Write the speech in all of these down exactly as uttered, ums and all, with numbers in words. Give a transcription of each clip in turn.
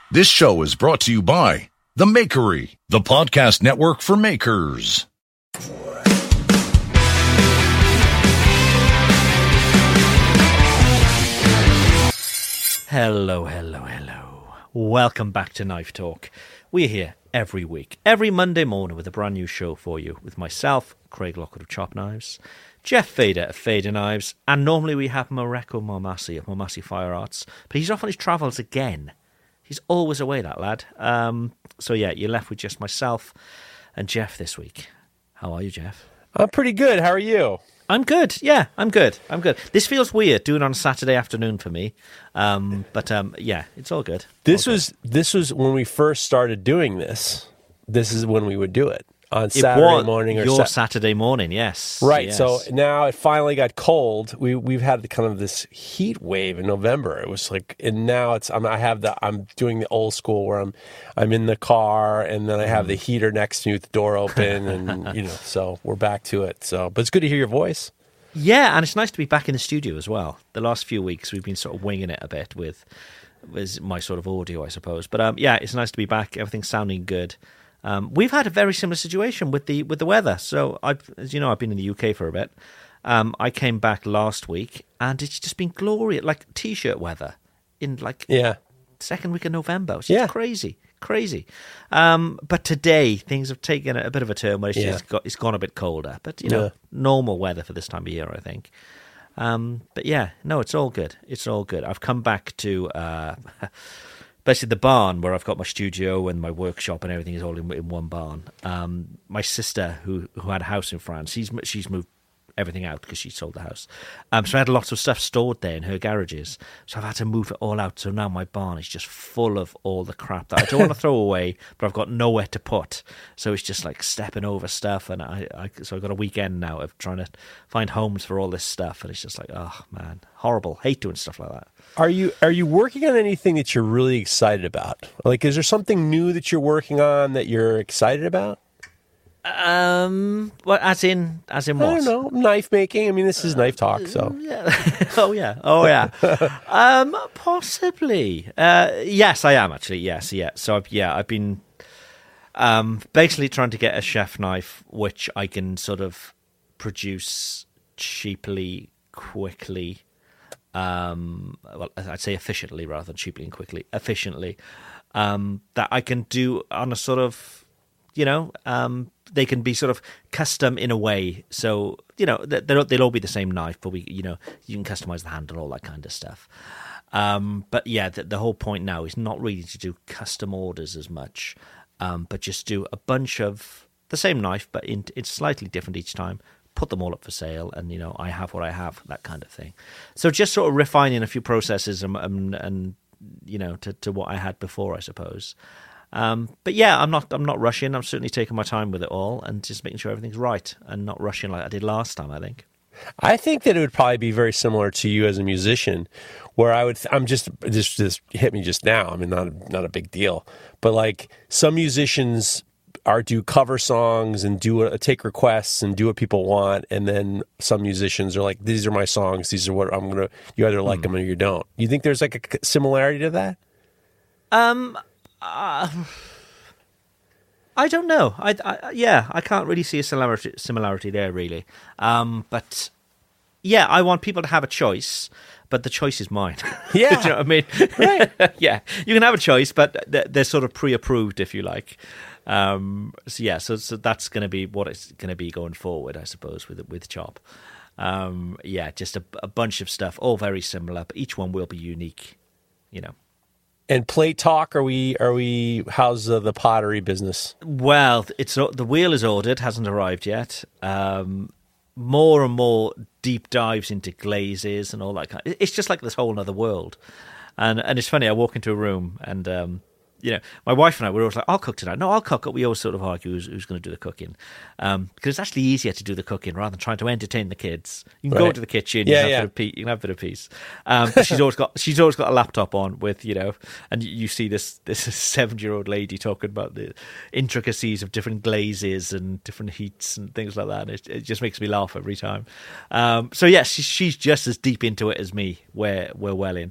This show is brought to you by The Makery, the podcast network for makers. Hello, hello, hello. Welcome back to Knife Talk. We're here every week, every Monday morning with a brand new show for you with myself, Craig Lockwood of Chop Knives, Jeff Fader of Fader Knives, and normally we have Mareko Marmasi of Marmasi Fire Arts, but he's off on his travels again. He's always away, that lad. Um, so yeah, you're left with just myself and Jeff this week. How are you, Jeff? I'm pretty good. How are you? I'm good. Yeah, I'm good. I'm good. This feels weird doing it on a Saturday afternoon for me, um, but um, yeah, it's all good. This all was good. this was when we first started doing this. This is when we would do it on It Saturday was morning or your Sa- Saturday morning. Yes, right. yes. So now it finally got cold. We we've had kind of this heat wave in November. It was like, and now it's I'm, I have the I'm doing the old school where I'm I'm in the car and then I have the heater next to me with the door open and you know. So we're back to it. So, but it's good to hear your voice. Yeah, and it's nice to be back in the studio as well. The last few weeks we've been sort of winging it a bit with, with my sort of audio, I suppose. But um, yeah, it's nice to be back. Everything's sounding good. Um, we've had a very similar situation with the with the weather. So, I've, as you know, I've been in the U K for a bit. Um, I came back last week, and it's just been glorious, like t-shirt weather in like Yeah. second week of November. It's Yeah. just crazy, crazy. Um, but today things have taken a, a bit of a turn where it's, Yeah. just got, it's gone a bit colder. But you know, Yeah. normal weather for this time of year, I think. Um, but yeah, no, it's all good. It's all good. I've come back to uh, basically the barn where I've got my studio and my workshop and everything is all in, in one barn. Um, my sister, who who had a house in France, she's she's moved everything out because she sold the house. Um, so I had lots of stuff stored there in her garages. So I've had to move it all out. So now my barn is just full of all the crap that I don't want to throw away, but I've got nowhere to put. So it's just like stepping over stuff. And I, I so I've got a weekend now of trying to find homes for all this stuff. And it's just like, oh man, horrible. Hate doing stuff like that. Are you are you working on anything that you're really excited about? Like, is there something new that you're working on that you're excited about? Um, well, as in, as in what? I don't know. Knife making. I mean, this is knife talk, so. Yeah. oh yeah. Oh yeah. um, possibly. Uh, yes, I am actually. Yes, yeah. So I've, yeah, I've been um basically trying to get a chef knife which I can sort of produce cheaply, quickly. Um, well, I'd say efficiently rather than cheaply and quickly. Efficiently, um, that I can do on a sort of, you know, um. They can be sort of custom in a way, so you know they'll, they'll all be the same knife, but we, you know, you can customize the handle, all that kind of stuff. Um, but yeah, the, the whole point now is not really to do custom orders as much, um, but just do a bunch of the same knife, but in, it's slightly different each time. Put them all up for sale, and you know, I have what I have, that kind of thing. So just sort of refining a few processes and, and, and you know, to, to what I had before, I suppose. Um, but yeah, I'm not. I'm not rushing. I'm certainly taking my time with it all and just making sure everything's right and not rushing like I did last time, I think. I think that it would probably be very similar to you as a musician, where I would. I'm just this just hit me just now. I mean, not not a big deal, but like some musicians are do cover songs and do a, take requests and do what people want, and then some musicians are like, these are my songs. These are what I'm gonna. You either like mm. them or you don't. You think there's like a similarity to that? Um. Uh, I don't know. I, I yeah, I can't really see a similarity similarity there, really. Um, but yeah, I want people to have a choice, but the choice is mine. Yeah, do you know what I mean? Right. Yeah, you can have a choice, but they're, they're sort of pre-approved, if you like. Um, so yeah, so so that's going to be what it's going to be going forward, I suppose, with with Chop. Um, yeah, just a, a bunch of stuff, all very similar, but each one will be unique. You know. And Plate Talk, are we? Are we? How's uh, the pottery business? Well, it's the wheel is ordered, hasn't arrived yet. Um, more and more deep dives into glazes and all that kind. It's just like this whole other world, and and it's funny. I walk into a room and um, you know, my wife and I were always like, "I'll cook tonight." No, I'll cook. We always sort of argue who's, who's going to do the cooking, um, because it's actually easier to do the cooking rather than trying to entertain the kids. You can right. go into the kitchen, yeah, you, have yeah. a bit of peace, you can have a bit of peace. Um, but she's always got she's always got a laptop on with, you know, and you, you see this this seven year old lady talking about the intricacies of different glazes and different heats and things like that. And it, it just makes me laugh every time. Um, so yes, yeah, she, she's just as deep into it as me. We're we're well in.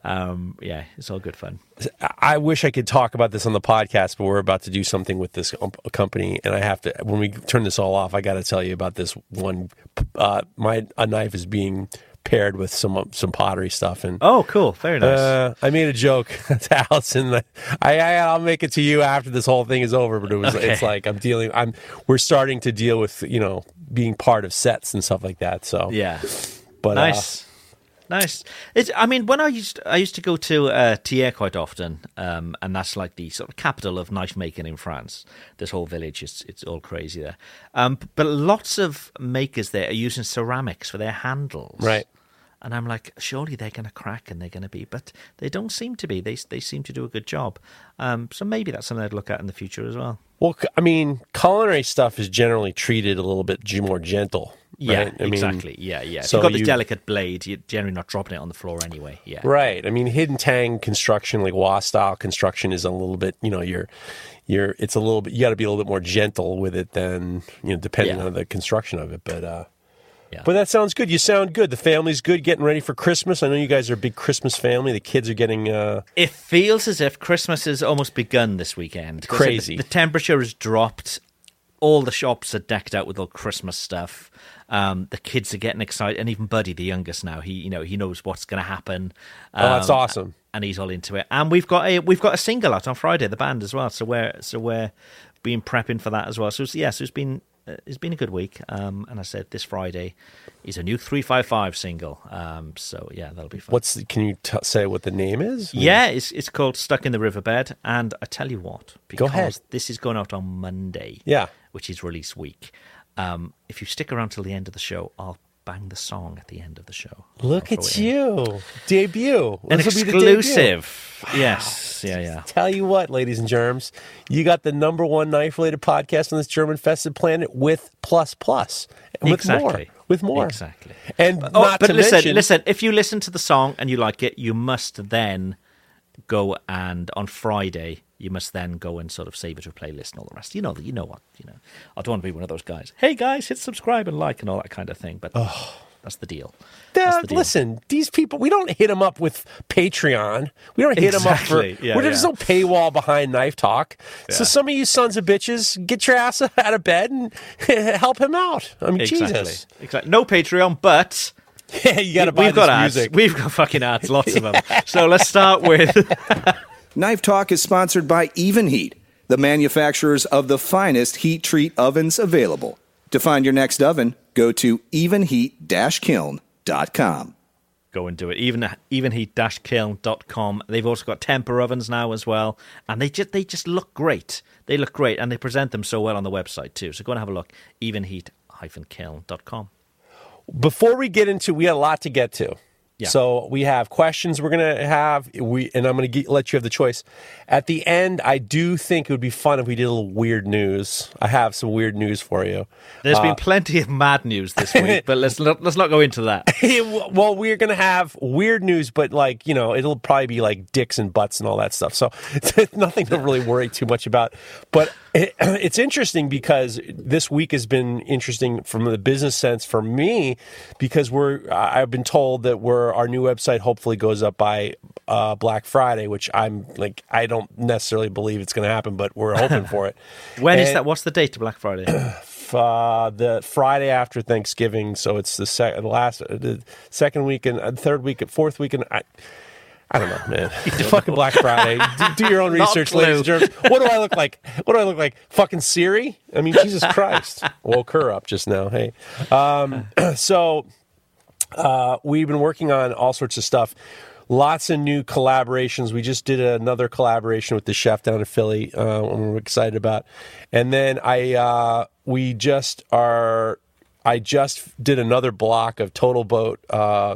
Um, yeah, it's all good fun. I wish I could talk about this on the podcast, but we're about to do something with this company, and I have to. When we turn this all off, I got to tell you about this one. Uh, my a knife is being paired with some some pottery stuff, and oh, cool, very nice. Uh, I made a joke to Allison. I, I I'll make it to you after this whole thing is over. But it was okay. It's like I'm dealing. I'm we're starting to deal with you know being part of sets and stuff like that. So yeah, but nice. Uh, Nice. It's, I mean, when I used I used to go to uh, Thiers quite often, um, and that's like the sort of capital of knife making in France. This whole village is it's all crazy there. Um, but lots of makers there are using ceramics for their handles, right? And I'm like, surely they're going to crack and they're going to be, but they don't seem to be. They they seem to do a good job. Um, so maybe that's something I'd look at in the future as well. Well, I mean, culinary stuff is generally treated a little bit more gentle. Yeah, right? I exactly. mean, yeah, yeah. If so you've got the you, delicate blade, you're generally not dropping it on the floor anyway. Yeah. Right. I mean, hidden tang construction, like Wa style construction, is a little bit, you know, you're, you're, it's a little bit, you got to be a little bit more gentle with it than, you know, depending yeah. on the construction of it. But, uh, yeah. But that sounds good. You sound good. The family's good, getting ready for Christmas. I know you guys are a big Christmas family. The kids are getting... Uh... It feels as if Christmas has almost begun this weekend. Crazy. The, the temperature has dropped. All the shops are decked out with all Christmas stuff. Um, the kids are getting excited. And even Buddy, the youngest now, he you know he knows what's going to happen. Um, oh, that's awesome. And he's all into it. And we've got a we've got a single out on Friday, the band as well. So we're so we're being prepping for that as well. So it's, yeah, so it's been... It's been a good week, um, and I said this Friday is a new three five five single. Um, so yeah, that'll be fun. What's the, can you t- say what the name is? Yeah, it's it's called Stuck in the Riverbed, and I tell you what, because Go ahead. This is going out on Monday, yeah, which is release week. Um, if you stick around till the end of the show, I'll bang the song at the end of the show. Look at you, debut, an this exclusive. Yes, yeah, yeah. Tell you what, ladies and germs, you got the number one knife-related podcast on this German-infested planet with plus plus, and with exactly. more, with more, exactly. And oh, not but to listen, mention, listen. If you listen to the song and you like it, you must then go and on Friday. You must then go and sort of save it to a playlist and all the rest. You know that. You know what? You know. I don't want to be one of those guys. Hey guys, hit subscribe and like and all that kind of thing. But oh. that's the deal. That's uh, the deal. Listen, these people. We don't hit them up with Patreon. We don't hit exactly. them up for. Yeah, yeah. There's no paywall behind Knife Talk. Yeah. So some of you sons of bitches, get your ass out of bed and help him out. I mean, exactly. Jesus. Exactly. No Patreon, but. Yeah, you got to buy We've this got music. ads. We've got fucking ads, lots of them. So let's start with. Knife Talk is sponsored by Evenheat, the manufacturers of the finest heat treat ovens available. To find your next oven, go to evenheat dash kiln dot com. Go and do it. Even evenheat dash kiln dot com. They've also got temper ovens now as well, and they just they just look great. They look great, and they present them so well on the website too. So go and have a look. evenheat dash kiln dot com. Before we get into, we got a lot to get to. Yeah. So we have questions we're going to have, we and I'm going to let you have the choice. At the end, I do think it would be fun if we did a little weird news. I have some weird news for you. There's uh, been plenty of mad news this week, but let's not, let's not go into that. Well, we're going to have weird news, but like, you know, it'll probably be like dicks and butts and all that stuff. So it's nothing to really worry too much about. But it, it's interesting because this week has been interesting from the business sense for me because we're I've been told that we're our new website hopefully goes up by uh, Black Friday, which I'm like, I don't necessarily believe it's going to happen, but we're hoping for it. When and, is that? What's the date of Black Friday? uh, the Friday after Thanksgiving. So it's the, sec- the last, the second weekend, uh, third weekend, fourth weekend. I, I don't know, man. Fucking Black Friday. do, do your own research, ladies and germs. What do I look like? What do I look like? Fucking Siri? I mean, Jesus Christ. Woke her up just now. Hey. Um, so... Uh, we've been working on all sorts of stuff. Lots of new collaborations. We just did another collaboration with the chef down in Philly. Uh, we're excited about. And then I, uh, we just are. I just did another block of Total Boat. Uh,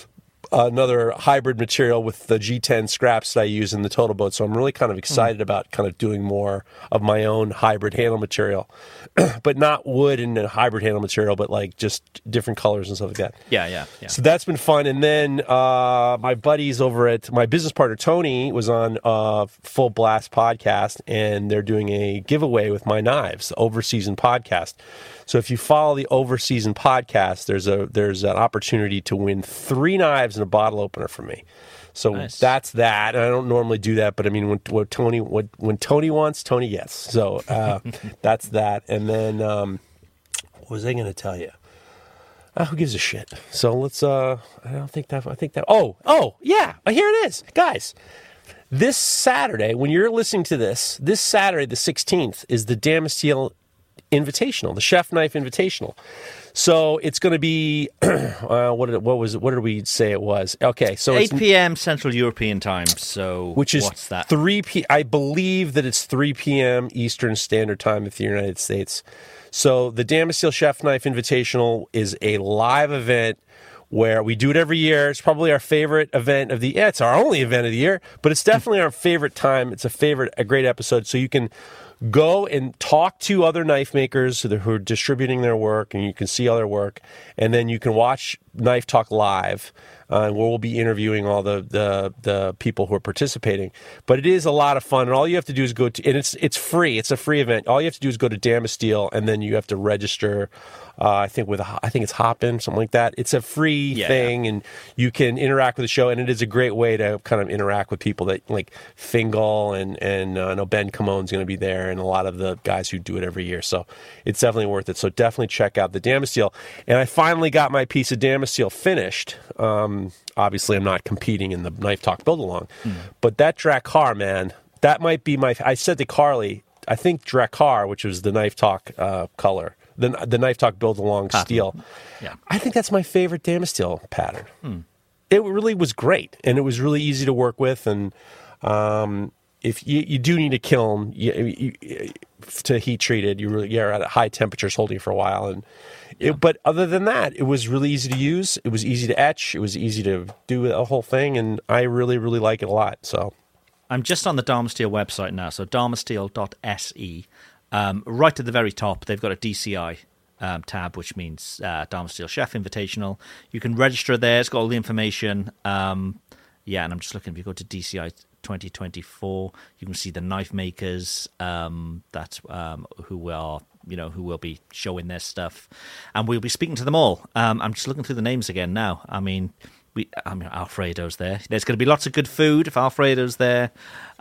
another hybrid material with the G ten scraps that I use in the Total Boat. So I'm really kind of excited mm. about kind of doing more of my own hybrid handle material, but not wood and a hybrid handle material, but like just different colors and stuff like that. Yeah, yeah, yeah. So that's been fun. And then uh, my buddies over at my business partner, Tony, was on uh, Full Blast podcast, and they're doing a giveaway with my knives, the Overseason podcast. So if you follow the Overseason podcast, there's a there's an opportunity to win three knives and a bottle opener from me. So Nice. that's that. And I don't normally do that, but I mean, when, when Tony when, when Tony wants, Tony gets. So uh, that's that. And then um, what was I going to tell you? Uh, who gives a shit? So let's. Uh, I don't think that. I think that. Oh, oh, yeah. Here it is, guys. This Saturday, when you're listening to this, this Saturday, the sixteenth, is the Damasteel Invitational, the Chef Knife Invitational. So it's going to be, uh, what did it, what was it, what did we say it was? Okay, so eight it's p.m. Central European time. So which is what's that? three p. I believe that it's three p.m. Eastern Standard Time of the United States. So the Damasteel Chef Knife Invitational is a live event where we do it every year. It's probably our favorite event of the yeah, it's our only event of the year, but it's definitely our favorite time. It's a favorite, a great episode. So you can go and talk to other knife makers who are distributing their work, and you can see all their work, and then you can watch Knife Talk live, uh, where we'll be interviewing all the, the the people who are participating. But it is a lot of fun, and all you have to do is go to, and it's it's free. It's a free event. All you have to do is go to Damasteel, and then you have to register. Uh, I think with a, I think it's Hopin, something like that. It's a free yeah, thing, yeah. and you can interact with the show, and it is a great way to kind of interact with people that like Fingal and and uh, I know Ben Camone's going to be there, and a lot of the guys who do it every year. So it's definitely worth it. So definitely check out the Damasteel. And I finally got my piece of Damasteel finished. Um, obviously, I'm not competing in the Knife Talk build along, mm. but that Drakkar, man, that might be my. I said to Carly, I think Drakkar, which was the Knife Talk uh, color. The, the Knife Talk build along steel. Yeah. I think that's my favorite Damasteel pattern. Hmm. It really was great, and it was really easy to work with. And um, if you, you do need a kiln you, you, to heat treat it, you really, you're at high temperatures holding for a while. And it, yeah. But other than that, it was really easy to use. It was easy to etch. It was easy to do a whole thing, and I really, really like it a lot. So I'm just on the Damasteel website now, so damasteel dot s e. Um, right at the very top, they've got a D C I um, tab, which means uh, Damasteel Chef Invitational. You can register there. It's got all the information. Um, yeah, and I'm just looking. If you go to D C I twenty twenty-four, you can see the knife makers um, that um, who are you know who will be showing their stuff, and we'll be speaking to them all. Um, I'm just looking through the names again now. I mean. We, I mean, Alfredo's there. There's going to be lots of good food if Alfredo's there.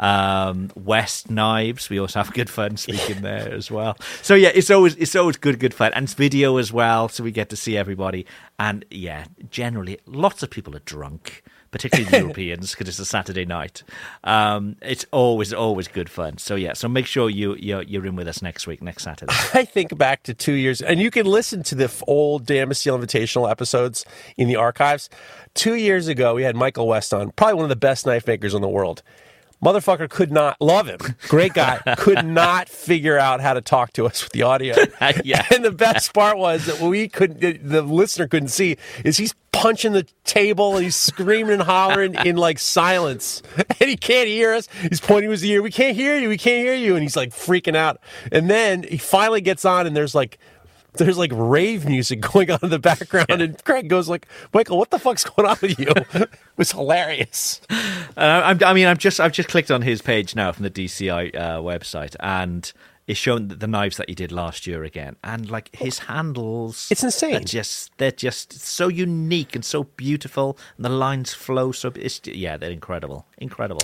Um, West Knives, we also have good fun speaking there as well. So yeah, it's always it's always good, good fun, and it's video as well, so we get to see everybody. And yeah, generally, lots of people are drunk, particularly the Europeans, because it's a Saturday night. Um, it's always always good fun. So yeah, so make sure you you're, you're in with us next week, next Saturday. I think back to two years, and you can listen to the old Damasteel Invitational episodes in the archives. Two years ago, we had Michael West on, probably one of the best knife makers in the world. Motherfucker could not, love him, great guy, could not figure out how to talk to us with the audio. Yeah. And the best part was that we couldn't, the listener couldn't see, is he's punching the table and he's screaming and hollering in like silence. And he can't hear us. He's pointing to his ear, we can't hear you, we can't hear you. And he's like freaking out. And then he finally gets on and there's like, There's like rave music going on in the background, yeah. And Craig goes like, "Michael, what the fuck's going on with you?" It was hilarious. Uh, I'm, I mean, I've just I've just clicked on his page now from the D C I uh, website, and it's showing the knives that he did last year again, and like his handles, it's insane. They're just they're just so unique and so beautiful, and the lines flow so. It's, yeah, they're incredible, incredible.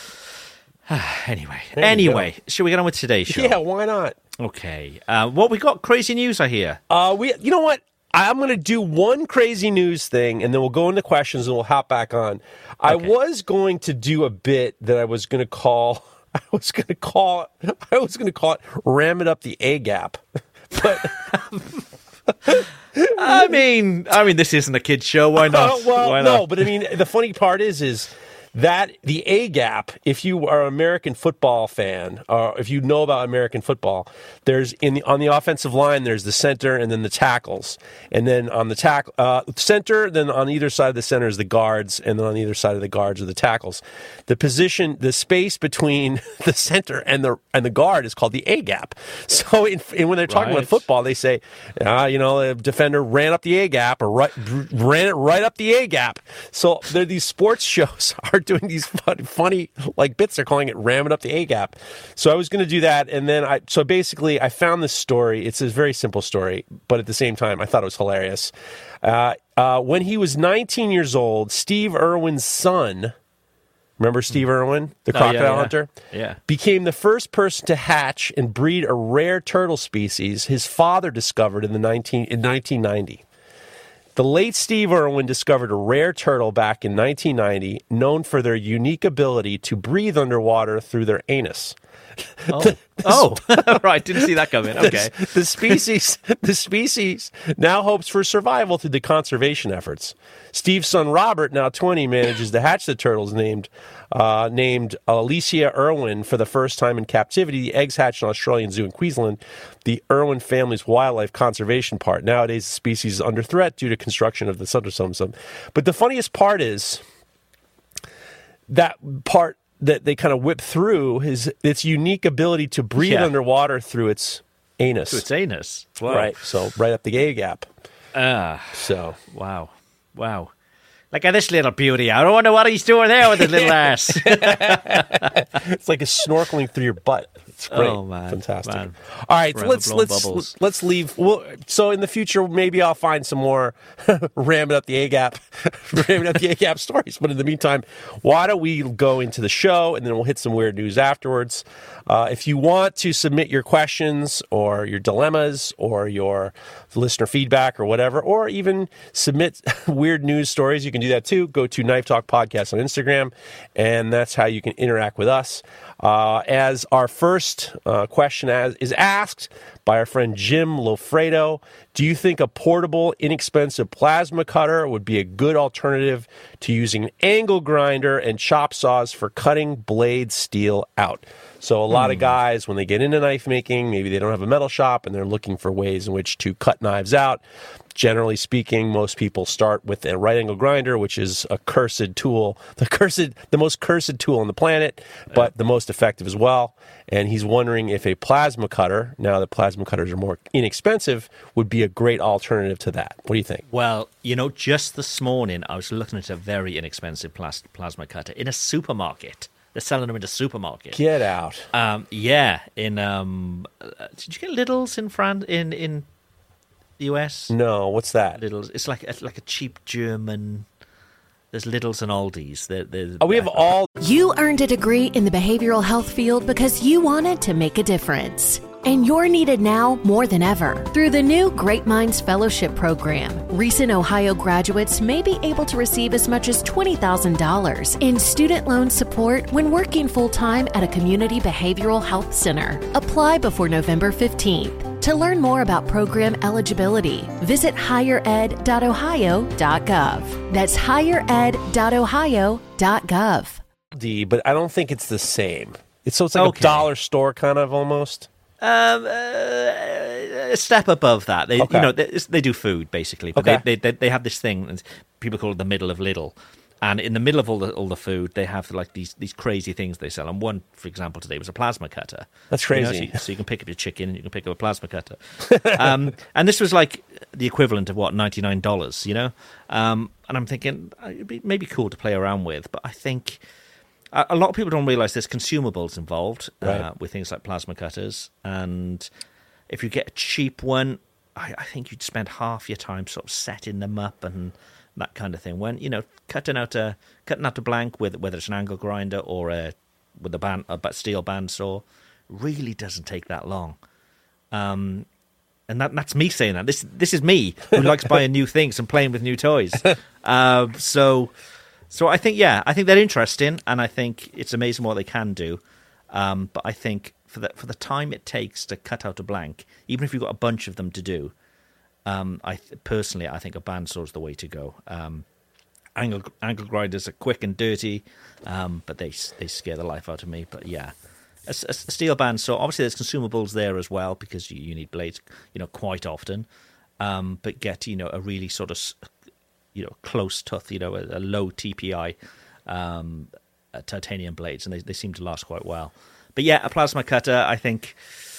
anyway, there anyway, should we get on with today's show? Yeah, why not? Okay. Uh, what we got? Crazy news, I hear. Uh, we, you know what? I'm going to do one crazy news thing, and then we'll go into questions, and we'll hop back on. Okay. I was going to do a bit that I was going to call. I was going to call. I was going to call it "Ram It Up the A Gap," but. I mean, I mean, this isn't a kid's show. Why not? Uh, well, Why no, not? but I mean, the funny part is, is. That the A gap, if you are an American football fan, or if you know about American football, there's in the, on the offensive line, there's the center and then the tackles. And then on the tackle uh, center, then on either side of the center is the guards, and then on either side of the guards are the tackles. The position, the space between the center and the and the guard is called the A gap. So in, in, when they're talking right. about football, they say, ah, you know, the defender ran up the A gap or right, ran it right up the A gap. So there, these sports shows are doing these funny, funny like bits. They're calling it "Ram It Up the A Gap." So I was going to do that, and then I. So basically, I found this story. It's a very simple story, but at the same time, I thought it was hilarious. Uh, uh, when he was nineteen years old, Steve Irwin's son remember Steve Irwin, the Oh, crocodile yeah, yeah. hunter? Yeah. Became the first person to hatch and breed a rare turtle species his father discovered in the nineteen in nineteen ninety. The late Steve Irwin discovered a rare turtle back in nineteen ninety, known for their unique ability to breathe underwater through their anus. Oh, oh. Right. Didn't see that coming. Okay. The, the species, the species now hopes for survival through the conservation efforts. Steve's son Robert, now twenty, manages to hatch the turtles named uh, named Alicia Irwin for the first time in captivity. The eggs hatched in an Australian zoo in Queensland, the Irwin family's wildlife conservation park. Nowadays, the species is under threat due to construction of the Sundersum. But the funniest part is that part that they kind of whip through is its unique ability to breathe Yeah. underwater through its anus. To its anus. Wow. Right. So right up the gay gap. Ah. So Wow. Wow. Look at this little beauty. I don't wonder what he's doing there with his little ass. it's like a snorkeling through your butt. It's great. Oh, man. Fantastic. Man. All right, Forever let's blown let's bubbles. let's leave. Well, so in the future, maybe I'll find some more ramming up the A gap, ramming up the A gap stories. But in the meantime, why don't we go into the show and then we'll hit some weird news afterwards. Uh, if you want to submit your questions or your dilemmas or your listener feedback or whatever, or even submit weird news stories, you can do that too. Go to Knife Talk Podcast on Instagram, and that's how you can interact with us. Uh, as our first uh, question as, is asked by our friend Jim Lofredo, do you think a portable, inexpensive plasma cutter would be a good alternative to using an angle grinder and chop saws for cutting blade steel out? So a lot Hmm. of guys, when they get into knife making, maybe they don't have a metal shop and they're looking for ways in which to cut knives out. Generally speaking, most people start with a right angle grinder, which is a cursed tool, the cursed, the most cursed tool on the planet, but the most effective as well. And he's wondering if a plasma cutter, now that plasma cutters are more inexpensive, would be a great alternative to that. What do you think? Well, you know, just this morning I was looking at a very inexpensive plas- plasma cutter in a supermarket. They're selling them in a supermarket. Get out. Um, yeah, in um, uh, did you get Lidl's in France in in the U S? No, what's that? Lidl's. It's like a, like a cheap German. There's Lidl's and Aldi's. They're, they're, Oh, we have all. You earned a degree in the behavioral health field because you wanted to make a difference. And you're needed now more than ever. Through the new Great Minds Fellowship Program, recent Ohio graduates may be able to receive as much as twenty thousand dollars in student loan support when working full-time at a community behavioral health center. Apply before November fifteenth. To learn more about program eligibility, visit higher ed dot ohio dot gov. That's higher ed dot ohio dot gov. D, but I don't think it's the same. It's so it's like Okay. a dollar store kind of almost. Um, uh, a step above that. They, Okay. you know, they, they do food basically, but Okay. they, they they have this thing, and people call it the middle of Lidl. And in the middle of all the all the food, they have like these these crazy things they sell. And one, for example, today was a plasma cutter. That's You know, crazy. so, you, so you can pick up your chicken, and you can pick up a plasma cutter. um, and this was like the equivalent of what ninety nine dollars, you know. Um, and I'm thinking uh, it'd be maybe cool to play around with, but I think. A a lot of people don't realize there's consumables involved uh, Right. with things like plasma cutters, and if you get a cheap one, I, I think you'd spend half your time sort of setting them up and that kind of thing. When you know cutting out a cutting out a blank with whether it's an angle grinder or a with a band a steel bandsaw, really doesn't take that long. Um, and that that's me saying that. This this is me who likes buying new things and playing with new toys. Um, so. So I think, yeah, I think they're interesting, and I think it's amazing what they can do. Um, but I think for the for the time it takes to cut out a blank, even if you've got a bunch of them to do, um, I th- personally I think a bandsaw is the way to go. Um, angle angle grinders are quick and dirty, um, but they they scare the life out of me. But yeah, a, a steel bandsaw. Obviously, there's consumables there as well because you, you need blades, you know, quite often. Um, but get you know a really sort of you know, close tooth, you know, a, a low T P I um, uh, titanium blades, and they, they seem to last quite well. But yeah, a plasma cutter, I think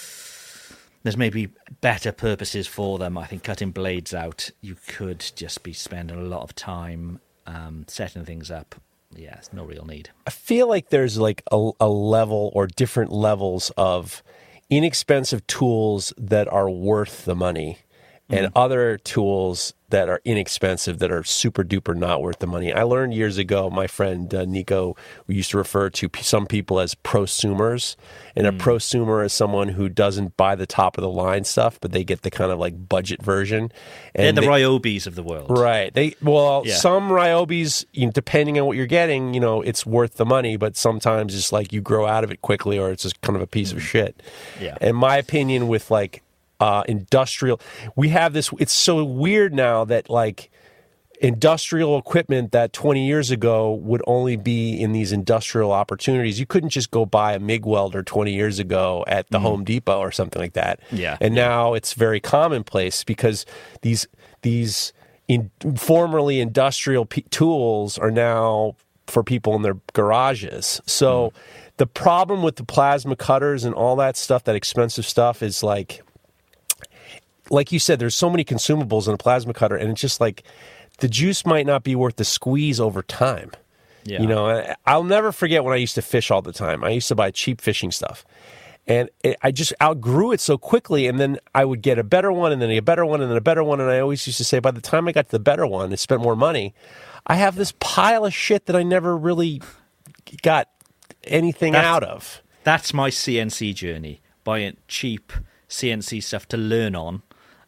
there's maybe better purposes for them. I think cutting blades out, you could just be spending a lot of time um, setting things up. Yeah, it's no real need. I feel like there's like a, a level or different levels of inexpensive tools that are worth the money. and mm. other tools that are inexpensive, that are super duper not worth the money. I learned years ago, my friend uh, Nico, we used to refer to p- some people as prosumers. And mm. a prosumer is someone who doesn't buy the top of the line stuff, but they get the kind of like budget version. And They're the they, Ryobis of the world. Right. They Well, yeah. some Ryobis, you know, depending on what you're getting, you know, it's worth the money, but sometimes it's like you grow out of it quickly, or it's just kind of a piece mm. of shit. Yeah. In my opinion, with like, Uh, industrial, we have this, it's so weird now that like industrial equipment that twenty years ago would only be in these industrial opportunities. You couldn't just go buy a MIG welder twenty years ago at the mm. Home Depot or something like that. Yeah. And now it's very commonplace because these, these in, formerly industrial p- tools are now for people in their garages. So mm. the problem with the plasma cutters and all that stuff, that expensive stuff, is like, like you said, there's so many consumables in a plasma cutter, and it's just like the juice might not be worth the squeeze over time. Yeah. You know, I'll never forget when I used to fish all the time. I used to buy cheap fishing stuff, and it, I just outgrew it so quickly, and then I would get a better one, and then a better one, and then a better one, and I always used to say, by the time I got to the better one and spent more money, I have this pile of shit that I never really got anything that's, out of. That's my C N C journey, buying cheap C N C stuff to learn on.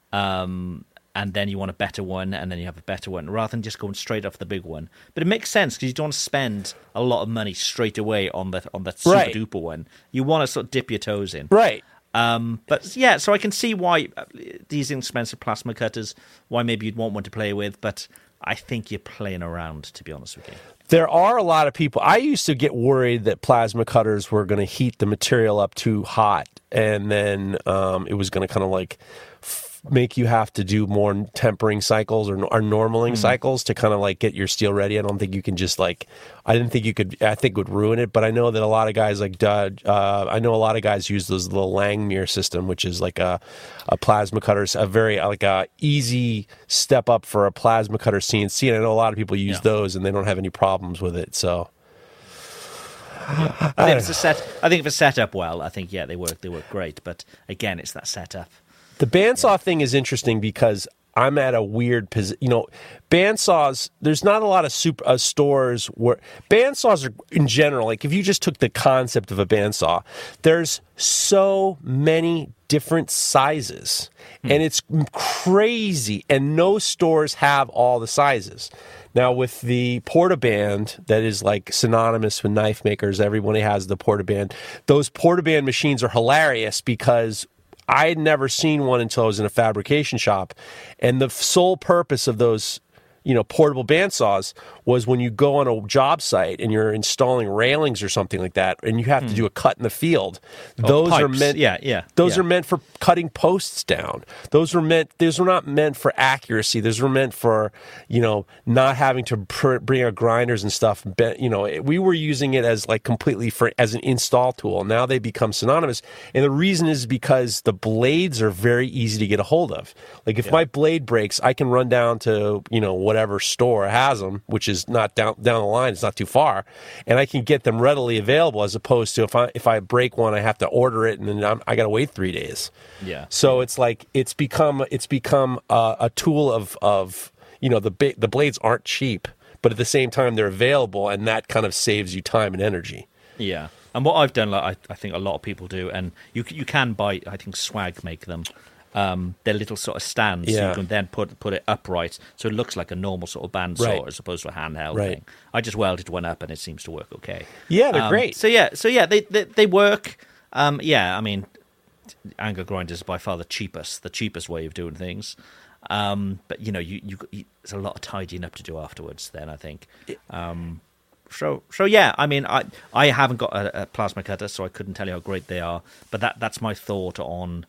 Um, and then you want a better one, and then you have a better one, rather than just going straight off the big one. But it makes sense because you don't want to spend a lot of money straight away on that on that super right. duper one. You want to sort of dip your toes in, right? Um, but yeah, so I can see why these inexpensive plasma cutters, why maybe you'd want one to play with. But I think you're playing around, to be honest with you. There are a lot of people. I used to get worried that plasma cutters were going to heat the material up too hot, and then um, it was going to kind of like make you have to do more tempering cycles or, or normaling mm. cycles to kind of like get your steel ready. I don't think you can just like, I didn't think you could, I think it would ruin it, but I know that a lot of guys like, uh, I know a lot of guys use those little Langmuir system, which is like a, a plasma cutter, a very like a easy step up for a plasma cutter C N C. And I know a lot of people use yeah. those and they don't have any problems with it. So. I think, if it's a set, I think if it's set up well, I think, yeah, they work, they work great. But again, it's that setup. The bandsaw thing is interesting because I'm at a weird position. You know, bandsaws, there's not a lot of super, uh, stores where bandsaws are in general, like if you just took the concept of a bandsaw, there's so many different sizes hmm. and it's crazy, and no stores have all the sizes. Now, with the Portaband that is like synonymous with knife makers, everybody has the Portaband. Those Portaband machines are hilarious because I had never seen one until I was in a fabrication shop. And the sole purpose of those, you know, portable bandsaws was when you go on a job site and you're installing railings or something like that, and you have hmm. to do a cut in the field. Oh, those pipes. are meant, yeah, yeah, those yeah. are meant for cutting posts down. Those were meant. Those were not meant for accuracy. Those were meant for, you know, not having to pr- bring our grinders and stuff. You know, we were using it as like completely for as an install tool. Now they become synonymous, and the reason is because the blades are very easy to get a hold of. Like if yeah. my blade breaks, I can run down to, you know, whatever store has them, which is not down down the line, it's not too far, and I can get them readily available, as opposed to if I if I break one, I have to order it, and then I'm, I got to wait three days. Yeah. So it's like it's become it's become a, a tool of of you know the ba- the blades aren't cheap, but at the same time they're available, and that kind of saves you time and energy. Yeah. And what I've done, like I, I think a lot of people do, and you you can buy, I think Swag make them. Um, they're little sort of stands, yeah. so you can then put put it upright, so it looks like a normal sort of bandsaw right. as opposed to a handheld right. thing. I just welded one up, and it seems to work okay. Yeah, they're um, great. So yeah, so yeah, they they, they work. Um, yeah, I mean, angle grinders is by far the cheapest, the cheapest way of doing things. Um, but you know, you, you you there's a lot of tidying up to do afterwards. Then I think. Um, So, so yeah, I mean, I I haven't got a, a plasma cutter, so I couldn't tell you how great they are. But that that's my thought on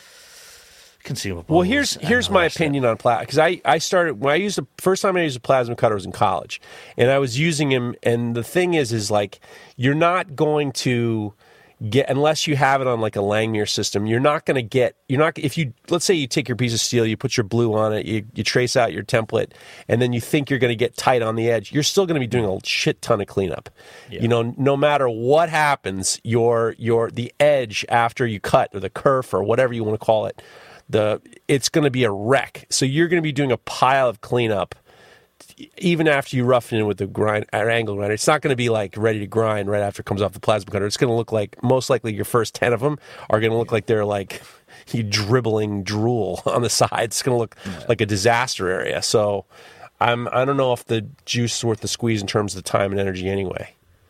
consumables. Well, here's here's my opinion on plasma, because I, I started when I used the first time I used a plasma cutter was in college, and I was using him. And the thing is, is like you're not going to get, unless you have it on like a Langmuir system, you're not going to get, you're not, if you, let's say you take your piece of steel, you put your blue on it, you, you trace out your template, and then you think you're going to get tight on the edge, you're still going to be doing a shit ton of cleanup. Yeah. You know, no matter what happens, your, your, the edge after you cut, or the kerf, or whatever you want to call it, the it's going to be a wreck. So you're going to be doing a pile of cleanup even after you roughen it with the grind or angle grinder. It's not going to be like ready to grind right after it comes off the plasma cutter. It's going to look like, most likely your first ten of them are going to look like they're like you dribbling drool on the side. It's going to look yeah. like a disaster area. So I'm I don't know if the juice is worth the squeeze in terms of the time and energy anyway.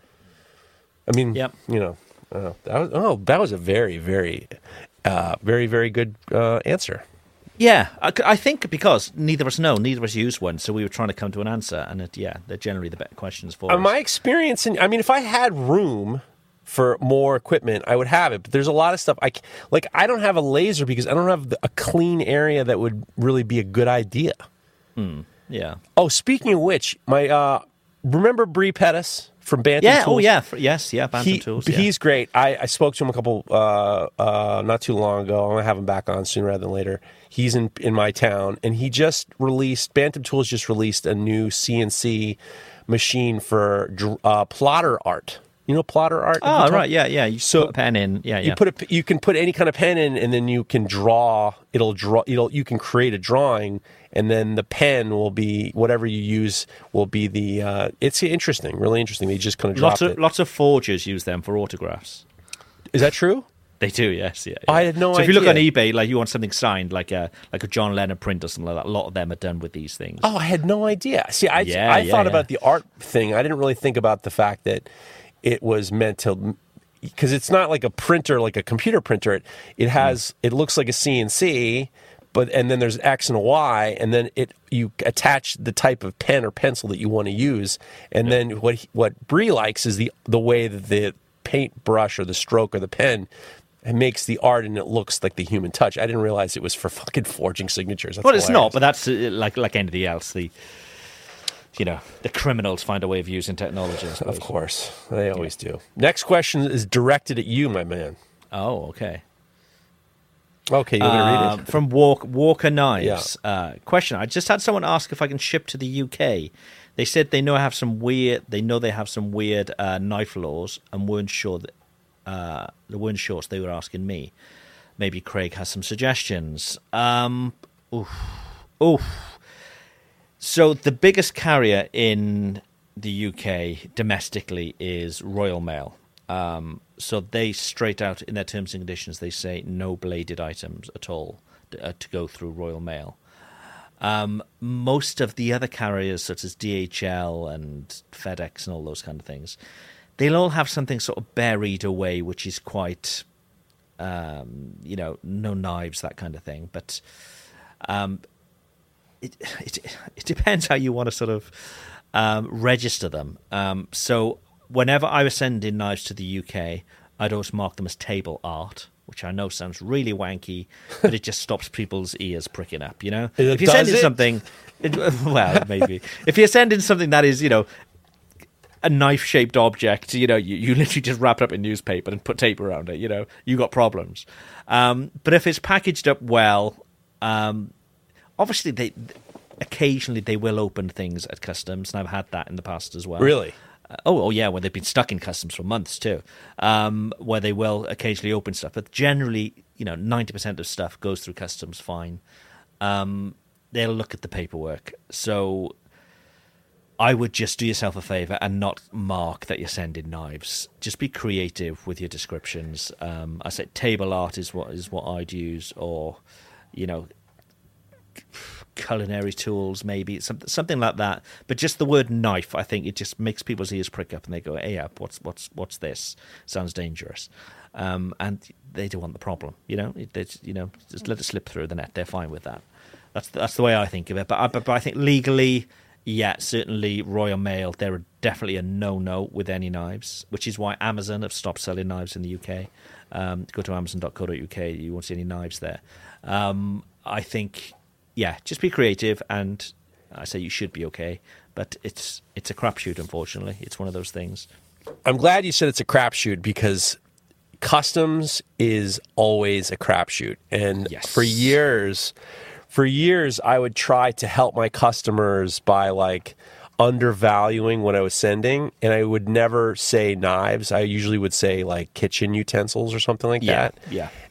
I mean, yep. you know, uh, that was, oh, that was a very, very, uh, very, very good uh, answer. Yeah, I, I think because neither of us know, neither of us use one, so we were trying to come to an answer, and it, yeah, they're generally the better questions for uh, us. My experience, in, I mean, if I had room for more equipment, I would have it, but there's a lot of stuff, I, like, I don't have a laser because I don't have a clean area that would really be a good idea. Hmm, yeah. Oh, speaking of which, my, uh, remember Bree Pettis? From Bantam yeah, Tools. oh yeah, yes, yeah, Bantam he, Tools. Yeah. He's great. I, I spoke to him a couple, uh, uh, not too long ago. I'm going to have him back on sooner rather than later. He's in, in my town, and he just released, Bantam Tools just released a new C N C machine for uh, plotter art. You know plotter art? Oh, right, yeah, yeah. You so put a pen in, yeah, you yeah. Put a, you can put any kind of pen in, and then you can draw. It'll draw. It'll you can create a drawing, and then the pen will be whatever you use will be the. Uh, it's interesting, really interesting. They just kind of lots dropped of it. lots of forgers use them for autographs. Is that true? They do, yes, yeah. yeah. I had no so idea. So if you look on eBay, like you want something signed, like a like a John Lennon print or something like that, a lot of them are done with these things. Oh, I had no idea. See, I yeah, I yeah, thought yeah. about the art thing. I didn't really think about the fact that it was meant to, because it's not like a printer, like a computer printer. It it has mm. it looks like a C N C, but and then there's X and a Y, and then it you attach the type of pen or pencil that you want to use, and yeah. then what he, what Bree likes is the the way that the paintbrush or the stroke or the pen. It makes the art and it looks like the human touch. I didn't realize it was for fucking forging signatures. That's well, hilarious. It's not, but that's uh, like like anything else. The you know the criminals find a way of using technology. Of course, they always yeah. do. Next question is directed at you, my man. Oh, okay. Okay, you're going to uh, read it from Walk, Walker Knives. Yeah. Uh, question: I just had someone ask if I can ship to the U K. They said they know I have some weird. They know they have some weird uh, knife laws and weren't sure that. Uh, the weren't sure, so they were asking me. Maybe Craig has some suggestions. Um, oof, oof. So the biggest carrier in the U K domestically is Royal Mail. Um, so they straight out in their terms and conditions they say no bladed items at all to, uh, to go through Royal Mail. Um, most of the other carriers, such as D H L and FedEx and all those kind of things, they'll all have something sort of buried away, which is quite, um, you know, no knives, that kind of thing. But um, it, it it depends how you want to sort of um, register them. Um, so whenever I was sending knives to the U K, I'd always mark them as table art, which I know sounds really wanky, but it just stops people's ears pricking up, you know? It if you're sending it? something, it, well, maybe. If you're sending something that is, you know, a knife-shaped object, you know, you, you literally just wrap it up in newspaper and put tape around it, you know, you got problems. Um, but if it's packaged up well, um, obviously they occasionally they will open things at customs, and I've had that in the past as well. Really? Uh, oh, oh yeah, where they've been stuck in customs for months too, um, where they will occasionally open stuff. But generally, you know, ninety percent of stuff goes through customs fine. Um, they'll look at the paperwork. So I would just do yourself a favor and not mark that you're sending knives. Just be creative with your descriptions. Um, I said table art is what is what I'd use, or you know, culinary tools, maybe something something like that. But just the word knife, I think it just makes people's ears prick up and they go, "Hey, up, what's what's what's this? Sounds dangerous." Um, and they don't want the problem, you know. They, you know, just let it slip through the net. They're fine with that. That's that's the way I think of it. But I, but, but I think legally. Yeah, certainly Royal Mail, they're definitely a no-no with any knives, which is why Amazon have stopped selling knives in the U K. Um, go to amazon dot co dot U K, you won't see any knives there. Um, I think, yeah, just be creative, and I say you should be okay, but it's it's a crapshoot, unfortunately. It's one of those things. I'm glad you said it's a crapshoot, because customs is always a crapshoot. And yes. for years... For years, I would try to help my customers by, like, undervaluing what I was sending, and I would never say knives. I usually would say, like, kitchen utensils or something like yeah, that. Yeah.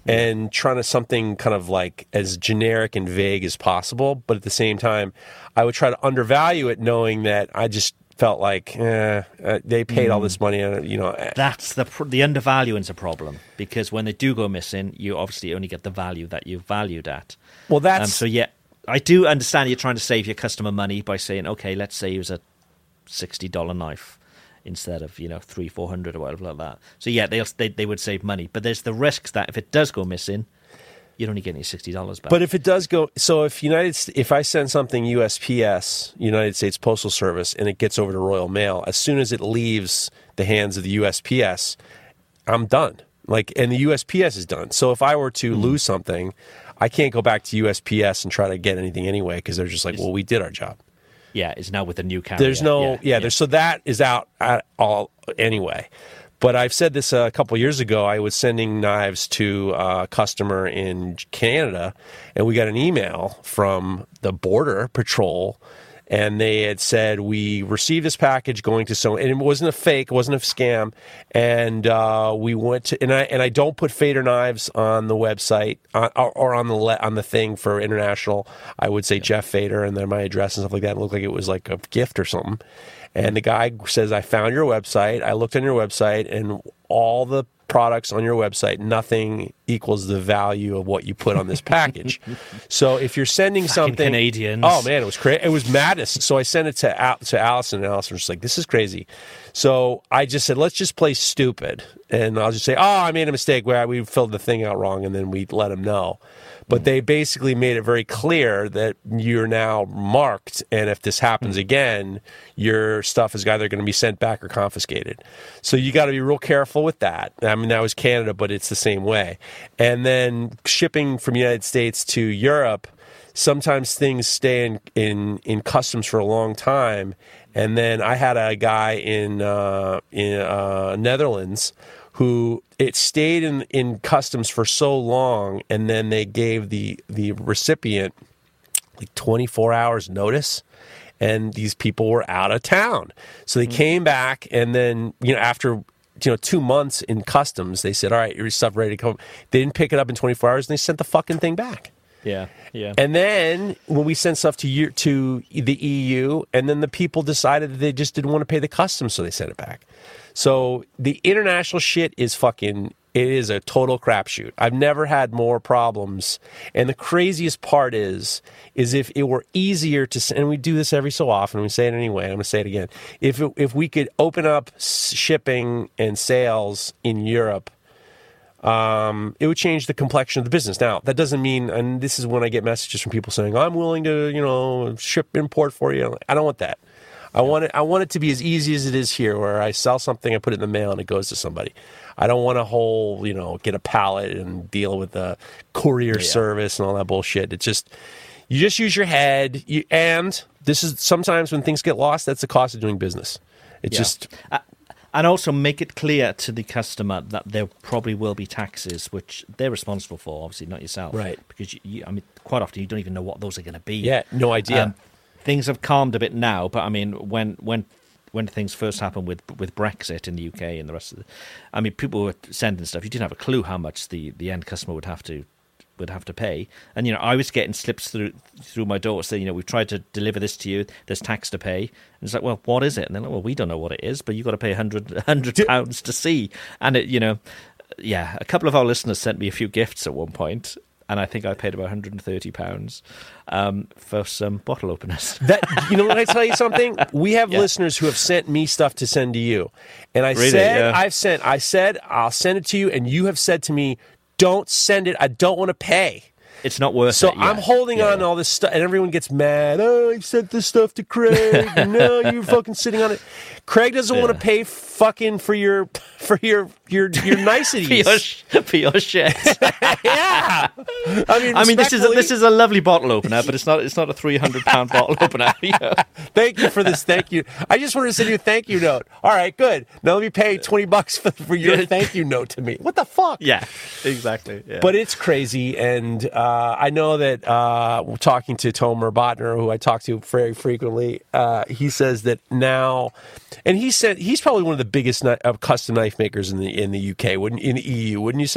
and trying to something kind of like as generic and vague as possible. But at the same time, I would try to undervalue it, knowing that I just felt like eh, uh, they paid mm. all this money, and you know that's the pr- the undervaluing's a problem, because when they do go missing, you obviously only get the value that you valued at. Well, that's um, so yeah. I do understand you're trying to save your customer money by saying, okay, let's say it was a sixty dollar knife instead of, you know, three, four hundred or whatever like that. So yeah, they they they would save money, but there's the risks that if it does go missing, you're only getting your sixty dollars back. But if it does go, so if United, if I send something U S P S, United States Postal Service, and it gets over to Royal Mail, as soon as it leaves the hands of the U S P S, I'm done. Like, and the U S P S is done. So if I were to mm-hmm. lose something, I can't go back to U S P S and try to get anything anyway, because they're just like, well, we did our job. Yeah, it's now with the new carrier. There's no, yeah, yeah, yeah. There's, so that is out at all anyway. But I've said this a couple years ago. I was sending knives to a customer in Canada, and we got an email from the Border Patrol, and they had said, we received this package going to someone, and it wasn't a fake, it wasn't a scam, and uh, we went to, and I and I don't put Fader knives on the website, uh, or, or on the le- on the thing for international. I would say yeah. Jeff Fader, and then my address and stuff like that. It looked like it was like a gift or something. And the guy says, I found your website, I looked on your website, and all the products on your website, nothing equals the value of what you put on this package. So if you're sending Fucking something, Canadians. Oh man, it was crazy. It was madness. So I sent it to Al- to Allison, and Allison was just like, "This is crazy." So I just said, "Let's just play stupid," and I'll just say, "Oh, I made a mistake where we filled the thing out wrong," and then we let them know. But they basically made it very clear that you're now marked, and if this happens again, your stuff is either going to be sent back or confiscated. So you got to be real careful with that. I mean, that was Canada, but it's the same way. And then shipping from the United States to Europe, sometimes things stay in, in, in customs for a long time. And then I had a guy in uh, in uh, Netherlands who it stayed in, in customs for so long, and then they gave the, the recipient like twenty-four hours notice, and these people were out of town. So they mm-hmm. came back, and then, you know, after, you know, two months in customs, they said, all right, your stuff ready to come. They didn't pick it up in twenty-four hours, and they sent the fucking thing back. Yeah, yeah. And then when we sent stuff to you, to the E U, and then the people decided that they just didn't want to pay the customs, so they sent it back. So the international shit is fucking, it is a total crapshoot. I've never had more problems. And the craziest part is, is if it were easier to, and we do this every so often, we say it anyway, I'm going to say it again. If it, if we could open up shipping and sales in Europe, Um, it would change the complexion of the business. Now, that doesn't mean, and this is when I get messages from people saying, I'm willing to, you know, ship, import for you. I don't want that. I want it, I want it to be as easy as it is here, where I sell something, I put it in the mail, and it goes to somebody. I don't want a whole, you know, get a pallet and deal with the courier yeah. service and all that bullshit. It's just, you just use your head. You, and this is, sometimes when things get lost, that's the cost of doing business. It's yeah. just... Uh, And also make it clear to the customer that there probably will be taxes, which they're responsible for, obviously, not yourself. Right. Because, you, you, I mean, quite often you don't even know what those are going to be. Yeah, no idea. Um, things have calmed a bit now, but, I mean, when when when things first happened with with Brexit in the U K and the rest of the... I mean, people were sending stuff. You didn't have a clue how much the, the end customer would have to would have to pay. And, you know, I was getting slips through through my door saying, you know, we've tried to deliver this to you, there's tax to pay. And it's like, well, what is it? And they're like, well, we don't know what it is, but you've got to pay one hundred, one hundred pounds to see. And, it, you know, yeah, a couple of our listeners sent me a few gifts at one point, and I think I paid about one hundred thirty pounds um, for some bottle openers. That, you know, when I tell you something, we have yeah. listeners who have sent me stuff to send to you. And I really? said, yeah. I've sent, I said, I'll send it to you, and you have said to me, don't send it, I don't want to pay. It's not worth so it. So I'm holding yeah. on to all this stuff, and everyone gets mad. Oh, I sent this stuff to Craig. No, you're fucking sitting on it. Craig doesn't yeah. want to pay fucking for your for your your your niceties for, your, for your shit. yeah, I mean, I mean, this is a, this is a lovely bottle opener, but it's not it's not a three hundred pound bottle opener. Yeah. Thank you for this. Thank you. I just wanted to send you a thank you note. All right, good. Now let me pay twenty bucks for, for your thank you note to me. What the fuck? Yeah, exactly. Yeah. But it's crazy, and uh, I know that uh, we're talking to Tomer Botner, who I talk to very frequently. Uh, he says that now, and he said he's probably one of the biggest kni- uh, custom knife makers in the in the U K, wouldn't in the E U, wouldn't you say?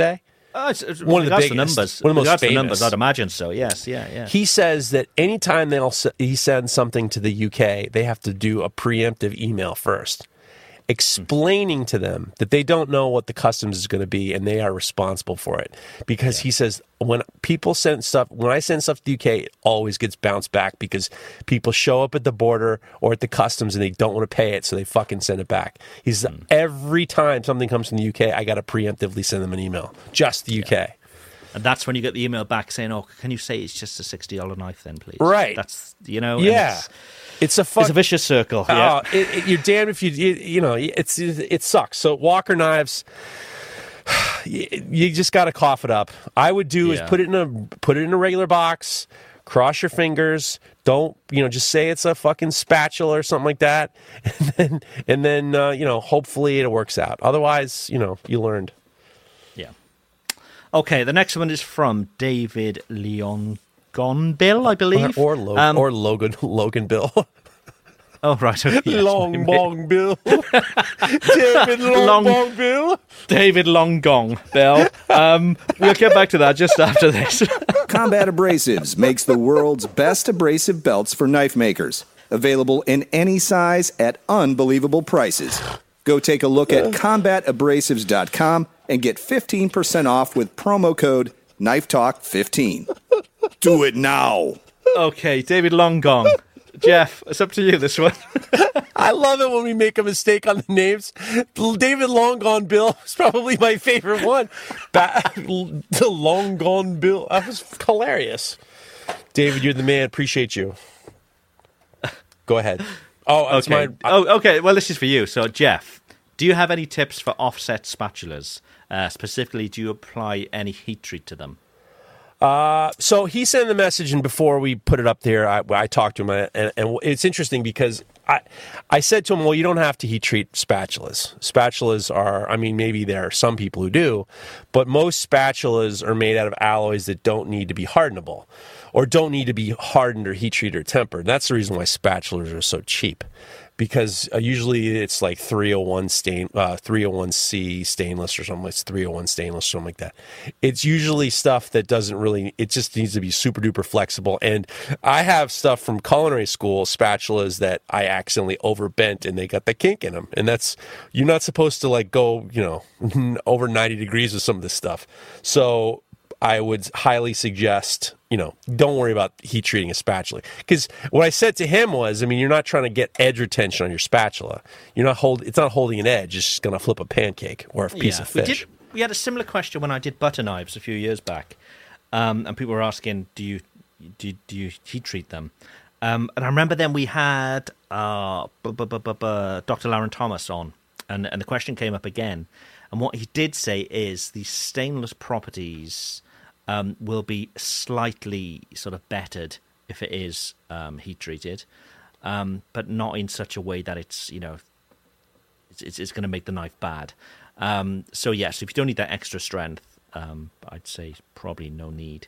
Oh, it's, it's, one of the biggest. biggest, Numbers. one of the most Regards to famous. numbers, I'd imagine so. Yes, yeah, yeah. He says that anytime they'll s- he sends something to the U K, they have to do a preemptive email first, explaining to them that they don't know what the customs is going to be and they are responsible for it. Because he says when people send stuff, when I send stuff to the U K, it always gets bounced back because people show up at the border or at the customs and they don't want to pay it, so they fucking send it back. He says mm. every time something comes from the U K, I got to preemptively send them an email, just the U K. Yeah. And that's when you get the email back saying, "Oh, can you say it's just a sixty dollar knife, then, please?" Right. That's you know. Yeah. It's, it's a fuck, it's a vicious circle. Yeah. Oh, it, it, you're damned if you, you you know it's it, it sucks. So Walker knives, you, you just got to cough it up. I would do Yeah. is put it in a put it in a regular box. Cross your fingers. Don't you know? Just say it's a fucking spatula or something like that, and then and then uh, you know hopefully it works out. Otherwise, you know you learned. Yeah. Okay, the next one is from David Leon Gonbill, I believe. Or, or, Lo- um, or Logan Logan Bill. Oh, right. Okay, yes, Long maybe. Bong Bill. David Long, Long- Bong Bill. David Longong Bell. Um, we'll get back to that just after this. Combat Abrasives makes the world's best abrasive belts for knife makers. Available in any size at unbelievable prices. Go take a look at combat abrasives dot com and get fifteen percent off with promo code knife talk fifteen. Do it now. Okay, David Longong. Jeff, it's up to you this one. I love it when we make a mistake on the names. David Long Gone Bill is probably my favorite one. Ba- the Long Gone Bill. That was hilarious. David, you're the man. Appreciate you. Go ahead. Oh, that's Okay. mine. Oh, okay. Well, this is for you. So, Jeff, do you have any tips for offset spatulas? Uh, specifically, do you apply any heat treat to them? Uh, so he sent the message, and before we put it up there, I, I talked to him, and, and it's interesting because I, I said to him, well, you don't have to heat treat spatulas. Spatulas are, I mean, maybe there are some people who do, but most spatulas are made out of alloys that don't need to be hardenable or don't need to be hardened or heat treated or tempered. That's the reason why spatulas are so cheap. Because uh, usually it's like three oh one stain, uh, three oh one C stainless or something. It's three oh one stainless or something like that. It's usually stuff that doesn't really. It just needs to be super duper flexible. And I have stuff from culinary school, spatulas that I accidentally overbent and they got the kink in them. And that's you're not supposed to like go you know over ninety degrees with some of this stuff. So I would highly suggest, you know, don't worry about heat treating a spatula. Because what I said to him was, I mean, you're not trying to get edge retention on your spatula. You're not hold. It's not holding an edge. It's just going to flip a pancake or a piece yeah, of fish. We, did, we had a similar question when I did butter knives a few years back, um, and people were asking, "Do you do you, do you heat treat them?" Um, and I remember then we had uh, bu- bu- bu- bu- bu- Doctor Lauren Thomas on, and and the question came up again. And what he did say is the stainless properties Um, will be slightly sort of bettered if it is um, heat treated, um, but not in such a way that it's you know it's it's, it's going to make the knife bad. Um, so yes, if you don't need that extra strength, um, I'd say probably no need.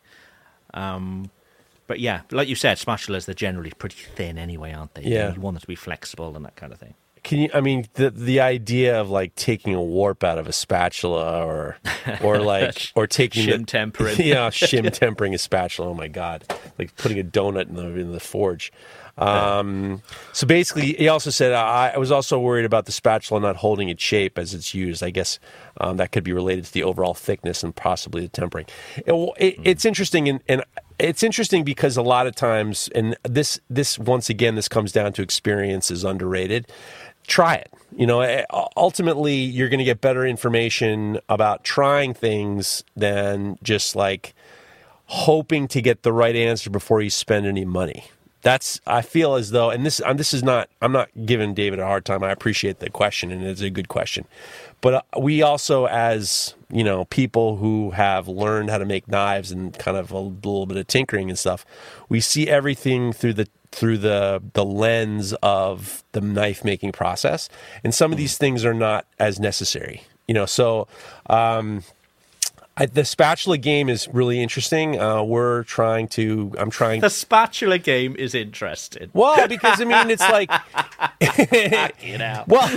Um, but yeah, like you said, spatulas, they're generally pretty thin anyway, aren't they? Yeah. You want them to be flexible and that kind of thing. Can you? I mean, the the idea of like taking a warp out of a spatula, or or like or taking Shim the, tempering. yeah, shim tempering a spatula. Oh my god, like putting a donut in the in the forge. Um, so basically, he also said I, I was also worried about the spatula not holding its shape as it's used. I guess um, that could be related to the overall thickness and possibly the tempering. It, it, it's interesting, and, and it's interesting because a lot of times, and this this once again, this comes down to experience is underrated. Try it. You know, ultimately, you're going to get better information about trying things than just like hoping to get the right answer before you spend any money. That's, I feel as though, and this, um, this is not, I'm not giving David a hard time. I appreciate the question, and it's a good question. But uh, we also, as, you know, people who have learned how to make knives and kind of a little bit of tinkering and stuff, we see everything through the through the the lens of the knife making process, and some of these things are not as necessary, you know. So um, I, the spatula game is really interesting. Uh, we're trying to. I'm trying. The spatula game is interesting. Well, because I mean, it's like. Get out. Well,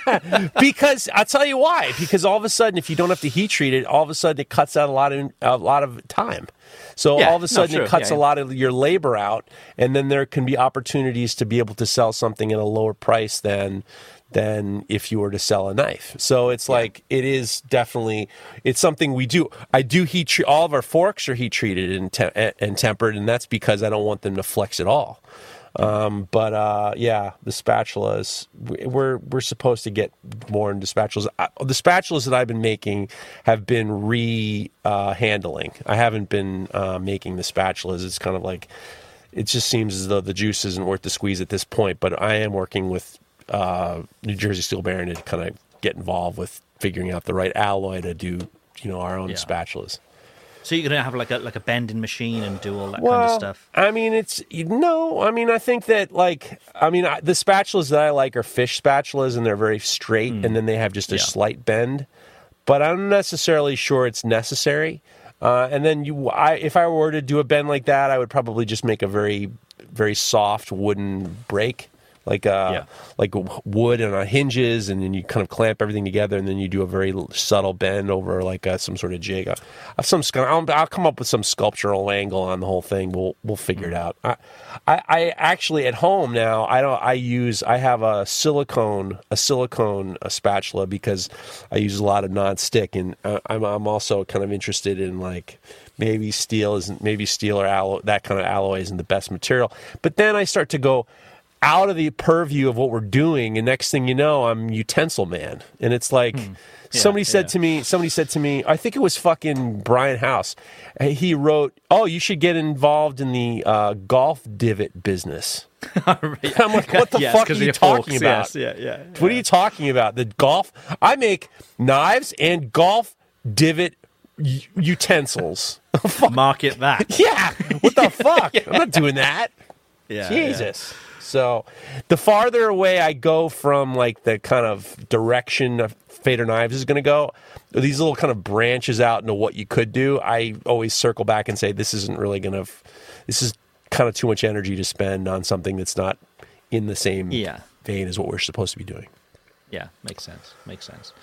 because I'll tell you why. Because all of a sudden, if you don't have to heat treat it, all of a sudden it cuts out a lot of a lot of time. So Yeah, all of a sudden no, it true. cuts Yeah, a lot of your labor out, and then there can be opportunities to be able to sell something at a lower price than than if you were to sell a knife. So it's like it is definitely it's something we do. I do heat treat all of our forks are heat treated and te- and tempered, and that's because I don't want them to flex at all. Um, but uh, yeah, the spatulas we're we're supposed to get more into spatulas. I, the spatulas that I've been making have been re uh, handling. I haven't been uh, making the spatulas. It's kind of like it just seems as though the juice isn't worth the squeeze at this point. But I am working with uh, New Jersey Steel Baron to kind of get involved with figuring out the right alloy to do you know our own Yeah. spatulas. So you're going to have like a like a bending machine and do all that Well, kind of stuff? I mean, it's no. I mean, I think that like, I mean, I, the spatulas that I like are fish spatulas, and they're very straight, and then they have just a Yeah. slight bend. But I'm not necessarily sure it's necessary. Uh, and then you, I, if I were to do a bend like that, I would probably just make a very, very soft wooden brake. Like uh, Yeah. like wood and on hinges, and then you kind of clamp everything together, and then you do a very subtle bend over like uh, some sort of jig. Uh, I've some I'll, I'll come up with some sculptural angle on the whole thing. We'll we'll figure it out. I, I I actually at home now I don't I use I have a silicone a silicone a spatula because I use a lot of non-stick, and uh, I'm I'm also kind of interested in like. Maybe steel isn't maybe steel or alloy, that kind of alloy isn't the best material. But then I start to go out of the purview of what we're doing, and next thing you know, I'm utensil man, and it's like Yeah, somebody said yeah. to me, somebody said to me, I think it was fucking Brian House. He wrote, "Oh, you should get involved in the uh, golf divot business." I'm like, what the Yes, fuck 'cause are of you your talking forks, about? yes, yeah, yeah, What are you talking about? The golf? I make knives and golf divot u- utensils. Market that. Yeah, what the fuck? I'm not doing that. Yeah, Jesus. So the farther away I go from like the kind of direction of Fader Knives is going to go, these little kind of branches out into what you could do, I always circle back and say, this isn't really going to, this is kind of too much energy to spend on something that's not in the same Yeah. vein as what we're supposed to be doing. Yeah, makes sense. Makes sense.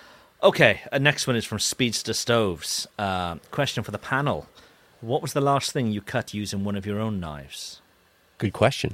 Okay, uh, next one is from Speedster Stoves. Uh, question for the panel. What was the last thing you cut using one of your own knives? Good question.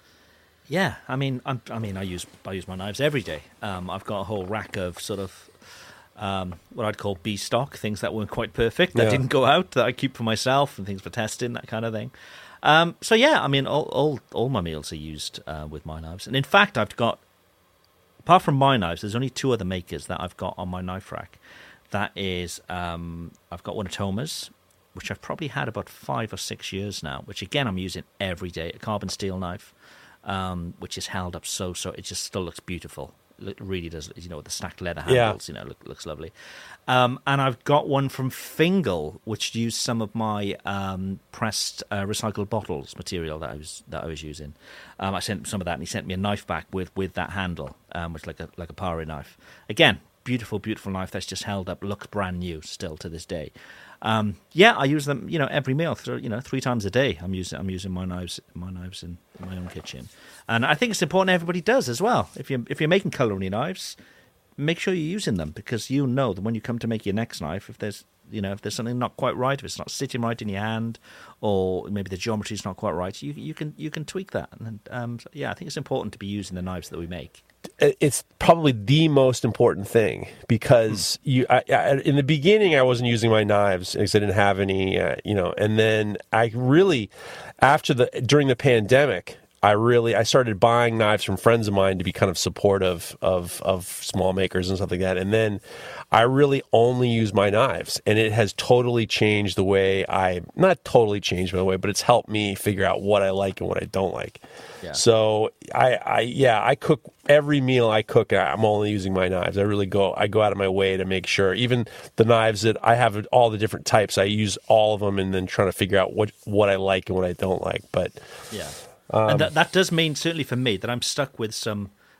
Yeah, I mean, I'm, I mean, I use I use my knives every day. Um, I've got a whole rack of sort of um, what I'd call B stock, things that weren't quite perfect, that Yeah. didn't go out, that I keep for myself, and things for testing, that kind of thing. Um, so yeah, I mean, all all, all my meals are used uh, with my knives, and in fact, I've got, apart from my knives, there's only two other makers that I've got on my knife rack. That is, um, I've got one of Toma's, which I've probably had about five or six years now, which again I'm using every day, a carbon steel knife. Um, which is held up so so it just still looks beautiful. It really does, you know, with the stacked leather handles. Yeah. You know, look, looks lovely. Um, and I've got one from Fingal, which used some of my um, pressed uh, recycled bottles material that I was that I was using. Um, I sent some of that, and he sent me a knife back with, with that handle, um, which is like a like a Pari knife. Again, beautiful, beautiful knife that's just held up, looks brand new still to this day. Um, yeah, I use them, you know, every meal. Th- you know, three times a day. I'm using I'm using my knives, my knives in my own kitchen, and I think it's important everybody does as well. If you if you're making culinary knives, make sure you're using them, because you know that when you come to make your next knife, if there's you know if there's something not quite right, if it's not sitting right in your hand, or maybe the geometry is not quite right, you you can you can tweak that. And um, so, yeah, I think it's important to be using the knives that we make. It's probably the most important thing, because you I, I, in the beginning I wasn't using my knives because I didn't have any, uh, you know, and then I really, after the during the pandemic, I really I started buying knives from friends of mine to be kind of supportive of of small makers and stuff like that, and then I really only use my knives, and it has totally changed the way I not totally changed by the way, but it's helped me figure out what I like and what I don't like. Yeah. So I, I yeah I cook every meal I cook. I'm only using my knives. I really go I go out of my way to make sure, even the knives that I have, all the different types, I use all of them, and then trying to figure out what what I like and what I don't like. But Yeah. And that, that does mean, certainly for me, that I'm stuck with some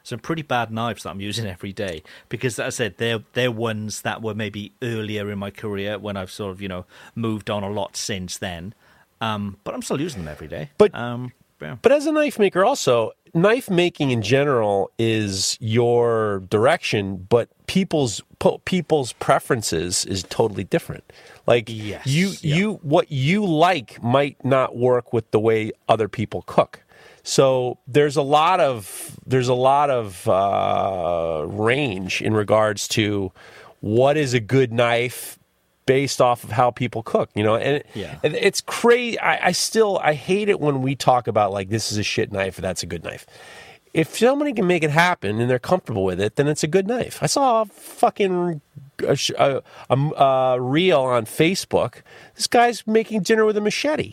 some pretty bad knives that I'm using every day because, as I said, they're they're ones that were maybe earlier in my career when I've sort of you know moved on a lot since then. Um, but I'm still using them every day. But um, yeah. but as a knife maker, also knife making in general is your direction, but people's people's preferences is totally different. Like yes, you yeah. you what you like might not work with the way other people cook. So there's a lot of there's a lot of uh, range in regards to what is a good knife based off of how people cook, you know. And yeah. it, it's crazy. I, I still I hate it when we talk about like this is a shit knife, that's a good knife. If somebody can make it happen and they're comfortable with it, then it's a good knife. I saw a fucking a, a, a, a reel on Facebook. This guy's making dinner with a machete.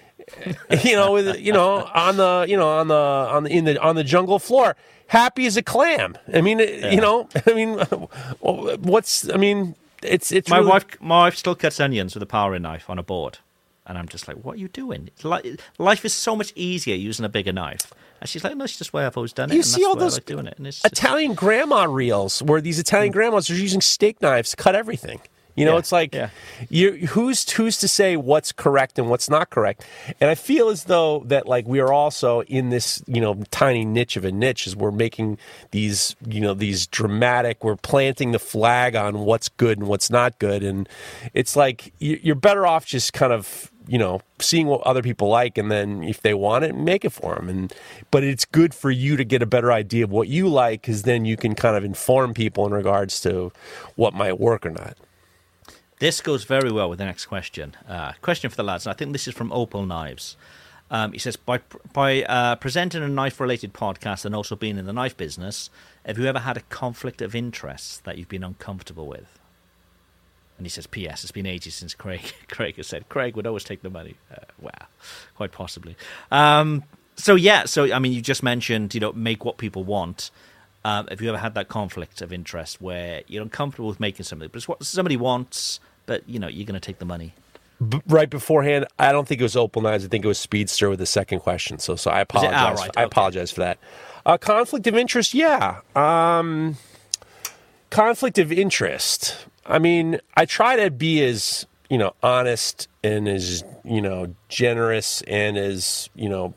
you know, with, you know, on the, you know, on the, on the, in the, on the jungle floor, happy as a clam. I mean, yeah. you know, I mean, what's, I mean, it's, it's my really... wife, my wife still cuts onions with a paring knife on a board. And I'm just like, what are you doing? Like, life is so much easier using a bigger knife. And she's like, no, it's just the way I've always done it. You and see that's all the way those I like doing it. And it's Italian just... grandma reels where these Italian grandmas are using steak knives to cut everything. You know, yeah, it's like, yeah. you who's who's to say what's correct and what's not correct? And I feel as though that like we are also in this, you know, tiny niche of a niche as we're making these, you know, these dramatic, we're planting the flag on what's good and what's not good. And it's like you're better off just kind of, you know, seeing what other people like, and then if they want it, make it for them. And but it's good for you to get a better idea of what you like, because then you can kind of inform people in regards to what might work or not. This goes very well with the next question. Uh, question for the lads. I think this is from Opal Knives. Um, he says, by by uh, presenting a knife-related podcast and also being in the knife business, have you ever had a conflict of interest that you've been uncomfortable with? And he says, P S, it's been ages since Craig Craig has said, Craig would always take the money. Uh, wow, quite possibly. Um, so, yeah, so, I mean, you just mentioned, you know, make what people want. Um, have you ever had that conflict of interest where you're uncomfortable with making something, but it's what somebody wants, but, you know, you're going to take the money? B- right beforehand, I don't think it was Opal Knives. I think it was Speedster with the second question. So, so I apologize. Ah, right. I okay. apologize for that. Uh, conflict of interest, yeah. Um, conflict of interest. I mean, I try to be as, you know, honest and as, you know, generous and as, you know,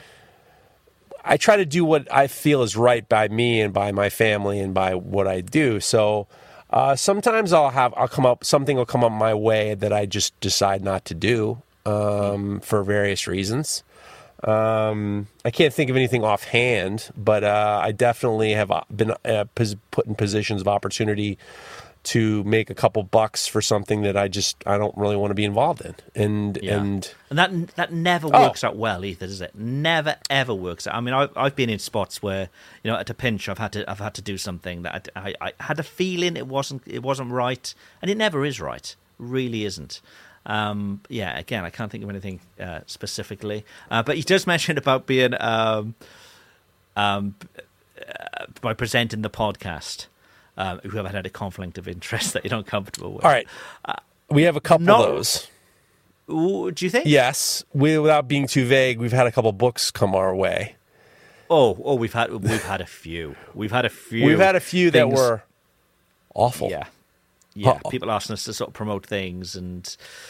I try to do what I feel is right by me and by my family and by what I do. So uh, sometimes I'll have, I'll come up, something will come up my way that I just decide not to do um, for various reasons. Um, I can't think of anything offhand, but uh, I definitely have been uh, put in positions of opportunity to make a couple bucks for something that I just I don't really want to be involved in, and yeah. and and that that never oh. works out well either, does it? Never ever works out. I mean, I've I've been in spots where, you know, at a pinch, I've had to I've had to do something that I, I, I had a feeling it wasn't it wasn't right, and it never is right. It really isn't. Um, yeah, again, I can't think of anything uh, specifically, uh, but he does mention about being um, um, uh, by presenting the podcast. Um, who have had a conflict of interest that you're not comfortable with. All right. Uh, we have a couple no, of those. Ooh, do you think? Yes. We, without being too vague, we've had a couple books come our way. Oh, oh, we've had we've had a few. We've had a few. We've had a few things. that were awful. Yeah. Yeah. Uh-oh. People asking us to sort of promote things and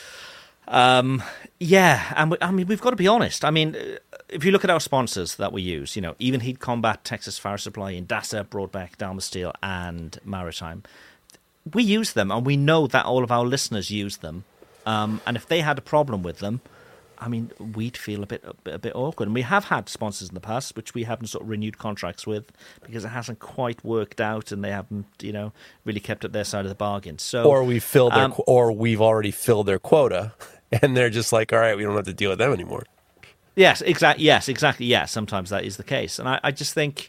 um yeah, and we, I mean we've got to be honest. I mean, if you look at our sponsors that we use, you know, Even Heat Combat, Texas Fire Supply, Indasa, Broadbeck, Dalma Steel, and Maritime, we use them, and we know that all of our listeners use them. Um, and if they had a problem with them, I mean, we'd feel a bit, a bit a bit awkward. And we have had sponsors in the past which we haven't sort of renewed contracts with because it hasn't quite worked out, and they haven't, you know, really kept up their side of the bargain. So, or we filled their, um, or we've already filled their quota, and they're just like, all right, we don't have to deal with them anymore. Yes, exactly. Yes, exactly. Yes, sometimes that is the case, and I, I just think,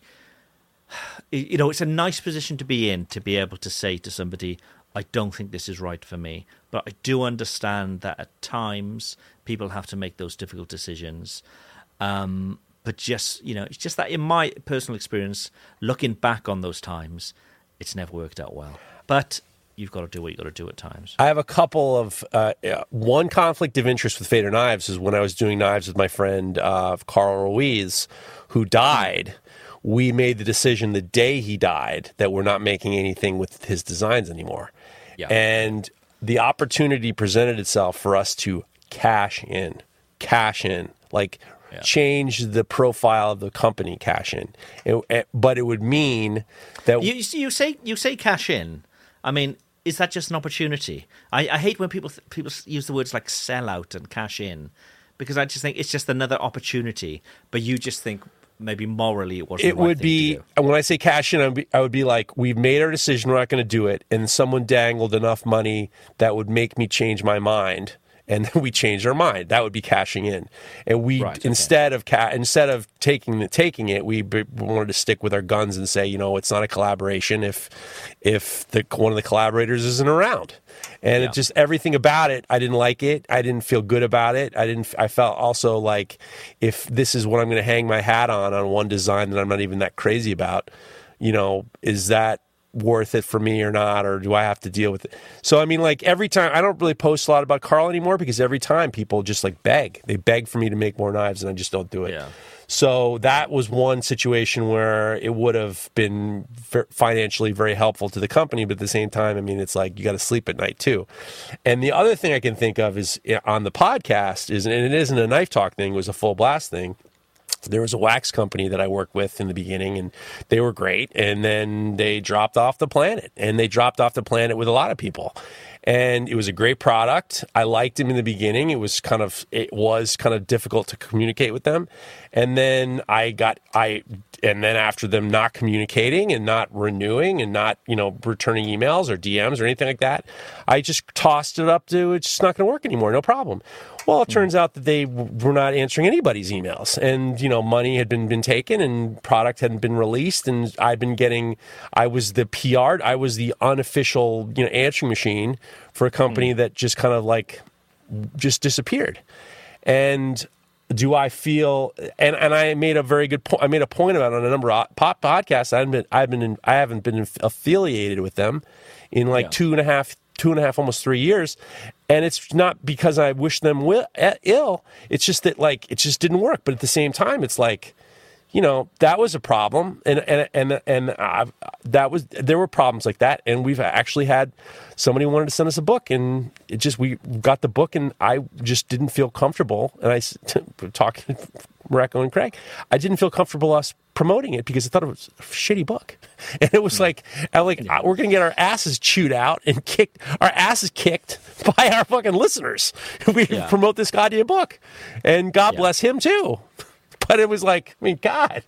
you know, it's a nice position to be in to be able to say to somebody, "I don't think this is right for me," but I do understand that at times people have to make those difficult decisions. Um, but just, you know, it's just that in my personal experience, looking back on those times, it's never worked out well. But you've got to do what you've got to do at times. I have a couple of, uh, one conflict of interest with Fader Knives is when I was doing knives with my friend uh, Carl Ruiz, who died we made the decision the day he died that we're not making anything with his designs anymore. Yeah. And the opportunity presented itself for us to cash in, cash in, like yeah. change the profile of the company, cash in. It, it, but it would mean that you, you say you say cash in. I mean, is that just an opportunity? I, I hate when people people use the words like sell out and cash in, because I just think it's just another opportunity. But you just think maybe morally it wasn't. It the right would thing be, to do. when I say cash in, I would be, I would be like, we've made our decision, we're not going to do it, and someone dangled enough money that would make me change my mind, and then we changed our mind. That would be cashing in. And we Right, okay. instead of ca- instead of taking the, taking it, we b- wanted to stick with our guns and say, you know, it's not a collaboration if if the one of the collaborators isn't around. And Yeah. it just, everything about it, I didn't like it. I didn't feel good about it. I didn't. I felt also like, if this is what I'm going to hang my hat on, on one design that I'm not even that crazy about, you know, is that worth it for me or not, or do I have to deal with it? So, I mean, like, every time, I don't really post a lot about Carl anymore, because every time people just like beg. They beg for me to make more knives, and I just don't do it. Yeah. So that was one situation where it would have been financially very helpful to the company, but at the same time, I mean, it's like you got to sleep at night too. And the other thing I can think of is on the podcast is, and it isn't a Knife Talk thing, it was a Full Blast thing. There was a wax company that I worked with in the beginning, and they were great. And then they dropped off the planet, and they dropped off the planet with a lot of people. And it was a great product. I liked them in the beginning. It was kind of, it was kind of difficult to communicate with them. And then I got, I, and then after them not communicating and not renewing and not, you know, returning emails or D Ms or anything like that, I just tossed it up to, it's just not going to work anymore. No problem. Well, it turns out that they were not answering anybody's emails, and, you know, money had been, been taken and product hadn't been released, and I'd been getting, I was the P R, I was the unofficial, you know, answering machine for a company mm. that just kind of like just disappeared. And do I feel, and, and I made a very good point, I made a point about it on a number of pop podcasts. I haven't been, I've been in, I haven't been affiliated with them in like yeah. two and a half two and a half, almost three years. And it's not because I wish them will, ill. It's just that, like, it just didn't work. But at the same time, it's like, you know, that was a problem. And, and, and, and I've, that was, there were problems like that. And we've actually had, somebody wanted to send us a book, and it just, we got the book, and I just didn't feel comfortable. And I talking to Mareko and Craig, I didn't feel comfortable us promoting it because I thought it was a shitty book. And it was like, I like yeah. we're going to get our asses chewed out and kicked, our asses kicked by our fucking listeners. We yeah. promote this goddamn book. And God yeah. bless him too. But it was like, I mean, God.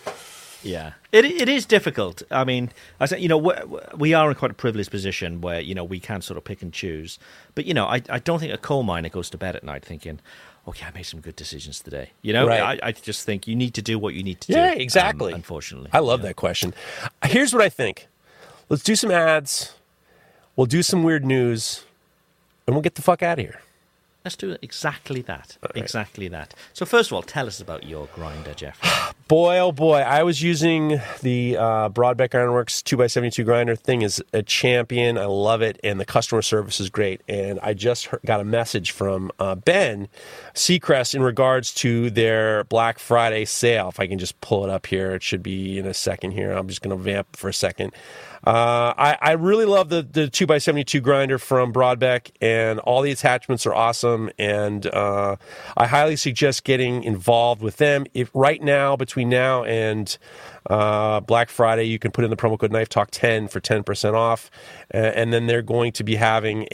Yeah, it it is difficult. I mean, I said, you know, we are in quite a privileged position where, you know, we can sort of pick and choose. But, you know, I, I don't think a coal miner goes to bed at night thinking, okay, I made some good decisions today. You know, right. I, I just think you need to do what you need to yeah, do. Yeah, exactly. Um, unfortunately. I love yeah. that question. Here's what I think. Let's do some ads. We'll do some weird news, and we'll get the fuck out of here. Let's do exactly that. Right. Exactly that. So first of all, tell us about your grinder, Jeffrey. Boy, oh boy. I was using the uh, Broadbeck Ironworks two by seventy-two grinder. Thing is a champion. I love it, and the customer service is great. And I just heard, got a message from uh, Ben Seacrest in regards to their Black Friday sale. If I can just pull it up here. It should be in a second here. I'm just going to vamp for a second. Uh, I, I really love the, the two by seventy-two grinder from Broadbeck, and all the attachments are awesome, and uh, I highly suggest getting involved with them. If right now, between now and uh, Black Friday, you can put in the promo code Knife Talk ten for ten percent off, uh, and then they're going to be having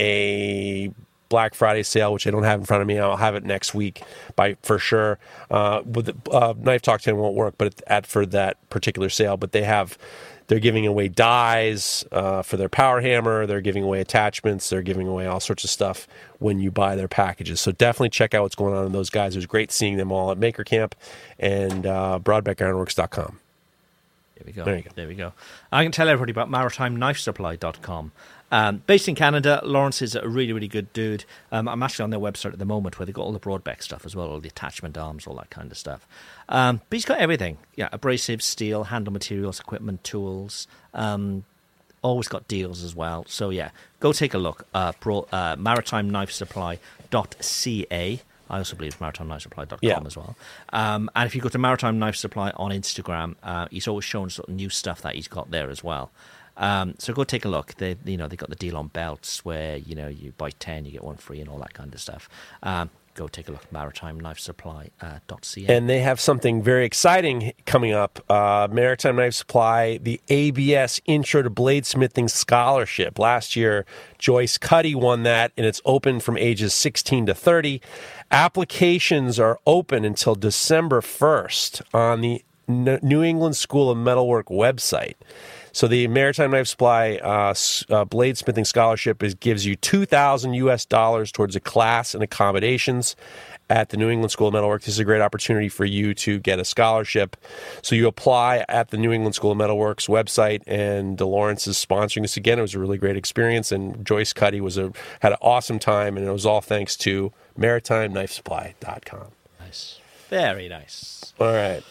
a Black Friday sale, which I don't have in front of me. I'll have it next week by for sure. Uh, with the, uh, Knife Talk ten won't work, but at, at for that particular sale, but they have. They're giving away dies uh, for their power hammer. They're giving away attachments. They're giving away all sorts of stuff when you buy their packages. So definitely check out what's going on in those guys. It was great seeing them all at Maker Camp and uh, broadbeck ironworks dot com. There we go. There you go. There we go. I can tell everybody about maritime knife supply dot com. Um, based in Canada, Lawrence is a really, really good dude. Um, I'm actually on their website at the moment where they've got all the Broadbeck stuff as well, all the attachment arms, all that kind of stuff. Um, but he's got everything. Yeah, abrasives, steel, handle materials, equipment, tools. Um, always got deals as well. So, yeah, go take a look. Uh, Bro- uh, maritime knife supply dot c a. I also believe maritime knife supply dot com Yeah. as well. Um, and if you go to Maritime Knife Supply on Instagram, uh, he's always showing sort of new stuff that he's got there as well. Um, so go take a look. They, you know, they got the deal on belts where you know you buy ten, you get one free, and all that kind of stuff. Um, go take a look at maritime knife supply dot c a. And they have something very exciting coming up. Uh, Maritime Knife Supply, the A B S Intro to Bladesmithing Scholarship. Last year, Joyce Cuddy won that, and it's open from ages sixteen to thirty. Applications are open until December first on the N- New England School of Metalwork website. So the Maritime Knife Supply uh, uh, Bladesmithing Scholarship is, gives you two thousand U S dollars towards a class and accommodations at the New England School of Metalwork. This is a great opportunity for you to get a scholarship. So you apply at the New England School of Metalwork's website, and DeLawrence is sponsoring this again. It was a really great experience, and Joyce Cuddy was a had an awesome time, and it was all thanks to maritime knife supply dot com. Nice. Very nice. All right.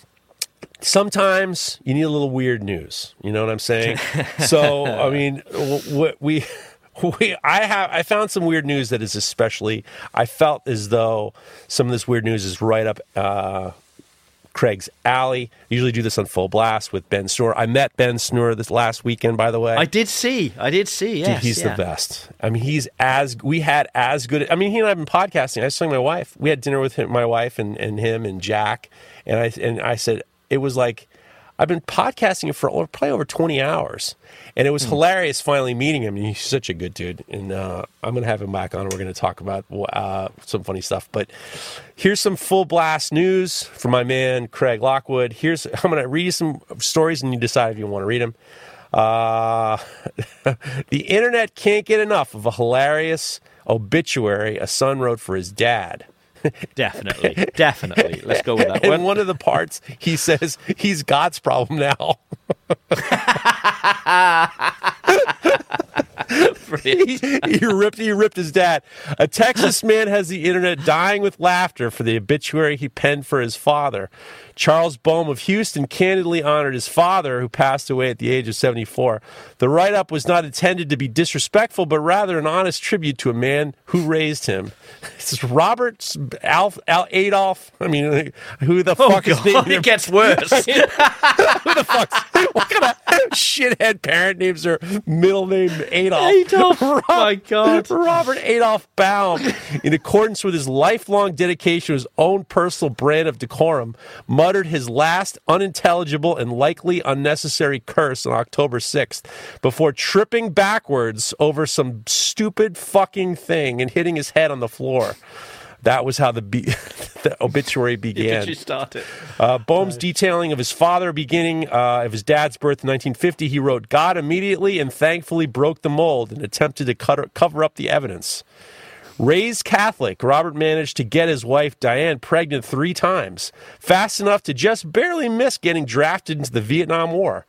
Sometimes you need a little weird news. You know what I'm saying? So, I mean, what we, we, I have, I found some weird news that is especially, I felt as though some of this weird news is right up uh, Craig's alley. I usually do this on Full Blast with Ben Snore. I met Ben Snore this last weekend, by the way. I did see. I did see, yes. Dude, he's yeah. the best. I mean, he's as, we had as good, I mean, he and I have been podcasting. I was telling my wife, we had dinner with him, my wife and, and him and Jack. And I, and I said, it was like, I've been podcasting for over, probably over twenty hours. And it was mm. hilarious finally meeting him. He's such a good dude. And uh, I'm going to have him back on. We're going to talk about uh, some funny stuff. But here's some Full Blast news from my man, Craig Lockwood. Here's I'm going to read you some stories, and you decide if you want to read them. Uh, the internet can't get enough of a hilarious obituary a son wrote for his dad. Definitely, definitely. Let's go with that one. one. In one of the parts, he says he's God's problem now. he, he ripped he ripped his dad. A Texas man has the internet dying with laughter for the obituary he penned for his father. Charles Boehm of Houston candidly honored his father, who passed away at the age of seventy-four. The write-up was not intended to be disrespectful, but rather an honest tribute to a man who raised him. This is Robert Alf, Al, Adolf. I mean, who the oh fuck God, is named? It gets worse. Who the fuck's what kind of shithead parent names their middle name Adolf? Adolf. Rob, My God. Robert Adolf Baum, in accordance with his lifelong dedication to his own personal brand of decorum, muttered his last unintelligible and likely unnecessary curse on October sixth before tripping backwards over some stupid fucking thing and hitting his head on the floor. That was how the, be- the obituary began. Did you start it? Uh, Boehm's detailing of his father beginning uh, of his dad's birth in nineteen fifty, he wrote, God immediately and thankfully broke the mold and attempted to cut- cover up the evidence. Raised Catholic, Robert managed to get his wife Diane pregnant three times, fast enough to just barely miss getting drafted into the Vietnam War.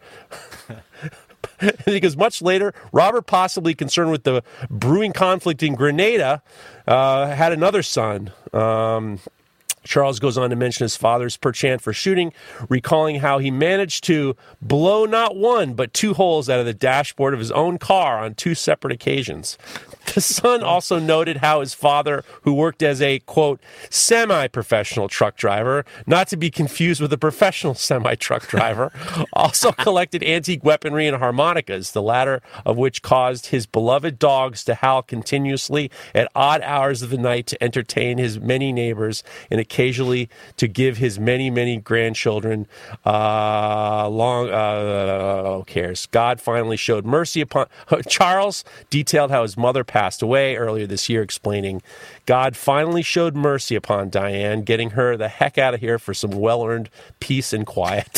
Because much later, Robert, possibly concerned with the brewing conflict in Grenada, uh, had another son. Um, Charles goes on to mention his father's penchant for shooting, recalling how he managed to blow not one, but two holes out of the dashboard of his own car on two separate occasions. The son also noted how his father, who worked as a, quote, semi-professional truck driver, not to be confused with a professional semi-truck driver, also collected antique weaponry and harmonicas, the latter of which caused his beloved dogs to howl continuously at odd hours of the night to entertain his many neighbors and occasionally to give his many, many grandchildren uh, long, uh, who cares? God finally showed mercy upon... Charles detailed how his mother passed away earlier this year, explaining, God finally showed mercy upon Diane, getting her the heck out of here for some well-earned peace and quiet.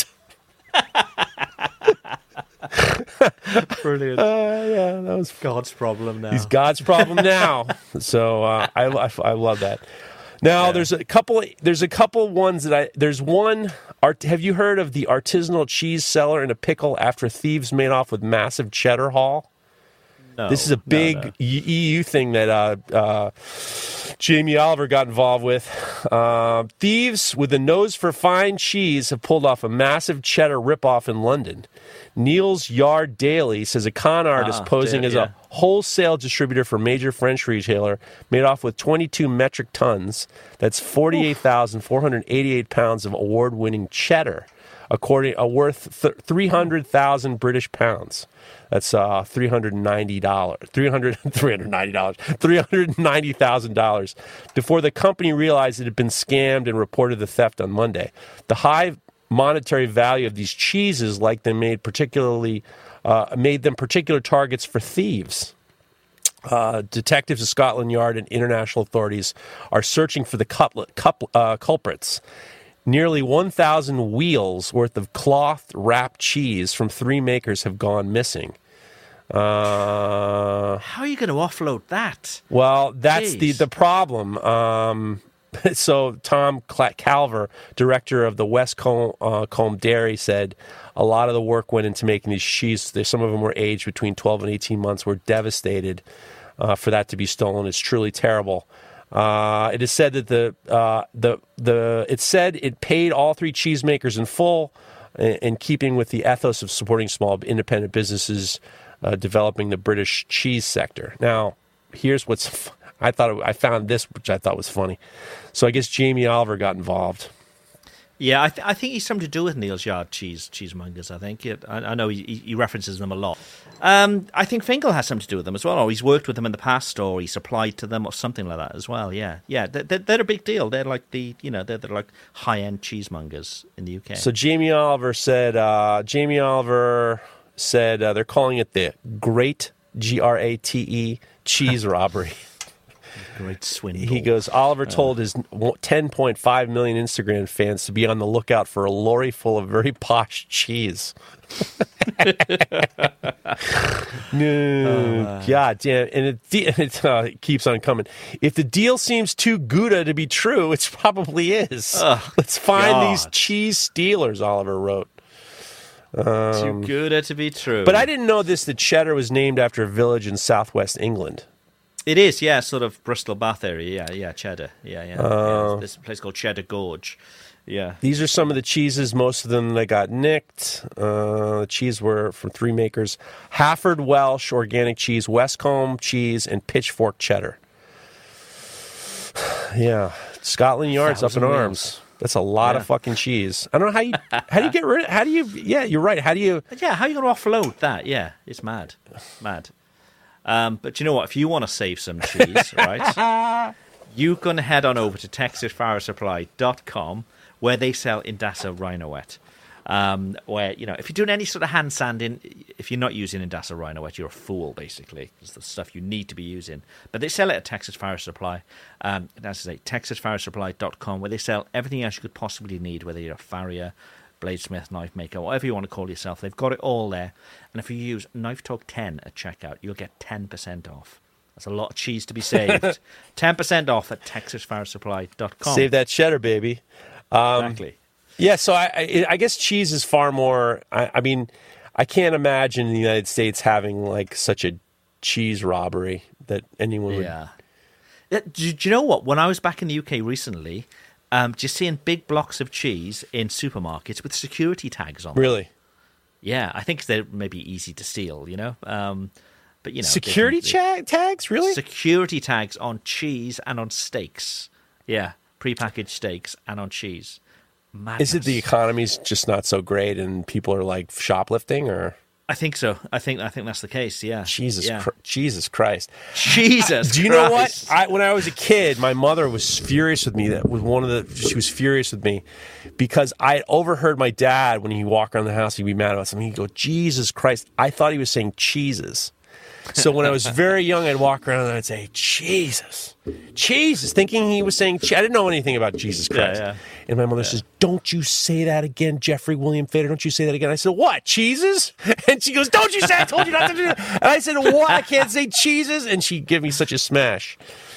Brilliant. Uh, yeah, that was God's problem now. He's God's problem now. So uh, I, I I love that. Now yeah. there's a couple. There's a couple ones that I. There's one. Art, have you heard of the artisanal cheese seller in a pickle after thieves made off with massive cheddar haul? No, this is a big no, no. E U thing that uh, uh, Jamie Oliver got involved with. Uh, thieves with a nose for fine cheese have pulled off a massive cheddar ripoff in London. Neil's Yard Daily says a con artist Ah, posing dude, as yeah. a wholesale distributor for a major French retailer made off with twenty-two metric tons. That's forty-eight thousand four hundred eighty-eight pounds of award-winning cheddar, according uh, worth th- three hundred thousand British pounds. That's uh, three hundred ninety dollars. three hundred, three hundred ninety dollars. three hundred ninety thousand dollars. Before the company realized it had been scammed and reported the theft on Monday. The high monetary value of these cheeses, like they made particularly, uh, made them particular targets for thieves. Uh, detectives of Scotland Yard and international authorities are searching for the cutlet, cup, uh, culprits. Nearly one thousand wheels worth of cloth-wrapped cheese from three makers have gone missing. Uh, How are you going to offload that? well, that's the, Jeez. the problem. Um, so Tom Cla- Calver, director of the Westcombe uh, Combe Dairy, said a lot of the work went into making these cheese. There's, some of them were aged between twelve and eighteen months. We're devastated uh, for that to be stolen. It's truly terrible. Uh, it is said that the uh, the the it said it paid all three cheesemakers in full, in, in keeping with the ethos of supporting small independent businesses uh, developing the British cheese sector. Now, here's what's f- I thought I found this, which I thought was funny. So I guess Jamie Oliver got involved. Yeah, I, th- I think he's something to do with Neil's Yard cheese cheesemongers. I think it, I, I know he, he references them a lot. Um, I think Finkel has something to do with them as well, or he's worked with them in the past, or he supplied to them, or something like that as well. Yeah, yeah, they're, they're, they're a big deal. They're like the you know they're, they're like high end cheesemongers in the U K. So Jamie Oliver said. Uh, Jamie Oliver said uh, they're calling it the Great G R A T E cheese robbery. Great swindle. He goes, Oliver told his ten point five million Instagram fans to be on the lookout for a lorry full of very posh cheese. No, God damn. And it, it, uh, it keeps on coming. If the deal seems too Gouda to be true, it probably is. Oh, Let's find God. these cheese stealers, Oliver wrote. Too good to be true. But I didn't know this, that cheddar was named after a village in southwest England. It is, yeah, sort of Bristol Bath area. Yeah, yeah, Cheddar. Yeah, yeah. Oh. yeah. There's a place called Cheddar Gorge. Yeah. These are some of the cheeses. Most of them, they got nicked. Uh, the cheese were from three makers. Hafford Welsh Organic Cheese, Westcombe Cheese, and Pitchfork Cheddar. Yeah. Scotland Yard's up in Thousand arms. wheels. That's a lot Yeah. of fucking cheese. I don't know how you how do you get rid of how do you yeah, you're right. How do you Yeah, how are you going to offload that? Yeah, it's mad. Mad. Um, but you know what? If you want to save some cheese, right, you can head on over to Texas Fire Supply dot com where they sell Indasa Rhino-Wet. Um, where, you know, if you're doing any sort of hand sanding, if you're not using Indasa Rhino-Wet, you're a fool, basically. It's the stuff you need to be using. But they sell it at Texas Fire Supply. Um, that's to say, Texas Fire Supply dot com, where they sell everything else you could possibly need, whether you're a farrier, bladesmith, knife maker, whatever you want to call yourself. They've got it all there. And if you use Knife Talk ten at checkout, you'll get ten percent off. That's a lot of cheese to be saved. ten percent off at Texas Fire Supply dot com. save that cheddar, baby? Um, Exactly. Yeah, so I, I, I guess cheese is far more. I, I mean, I can't imagine the United States having like such a cheese robbery that anyone would. Yeah. Yeah, Do, do you know what? When I was back in the U K recently, um, just seeing big blocks of cheese in supermarkets with security tags on them. Really, Yeah, I think they're maybe easy to steal, you know? Um, but you know, they security can- they- cha- tags. Really, Security tags on cheese and on steaks. Yeah, prepackaged steaks and on cheese. Madness. is it the economy's just not so great and people are like shoplifting or? I think so. I think I think that's the case. Yeah. Jesus, Yeah. Chr- Jesus Christ! Jesus. Do you know what? Christ. I, when I was a kid, my mother was furious with me. That was one of the. She was furious with me because I had overheard my dad when he walked around the house. He'd be mad about something. He'd go, "Jesus Christ!" I thought he was saying cheeses. So when I was very young, I'd walk around and I'd say, "Jesus, Jesus," thinking he was saying. che- I didn't know anything about Jesus Christ. yeah. And my mother says, "Don't you say that again, Jeffrey William Fader. Don't you say that again." I said, "What, cheeses?" And she goes, "Don't you say I told you not to do that." And I said, "What? I can't say cheeses." And she gave me such a smash.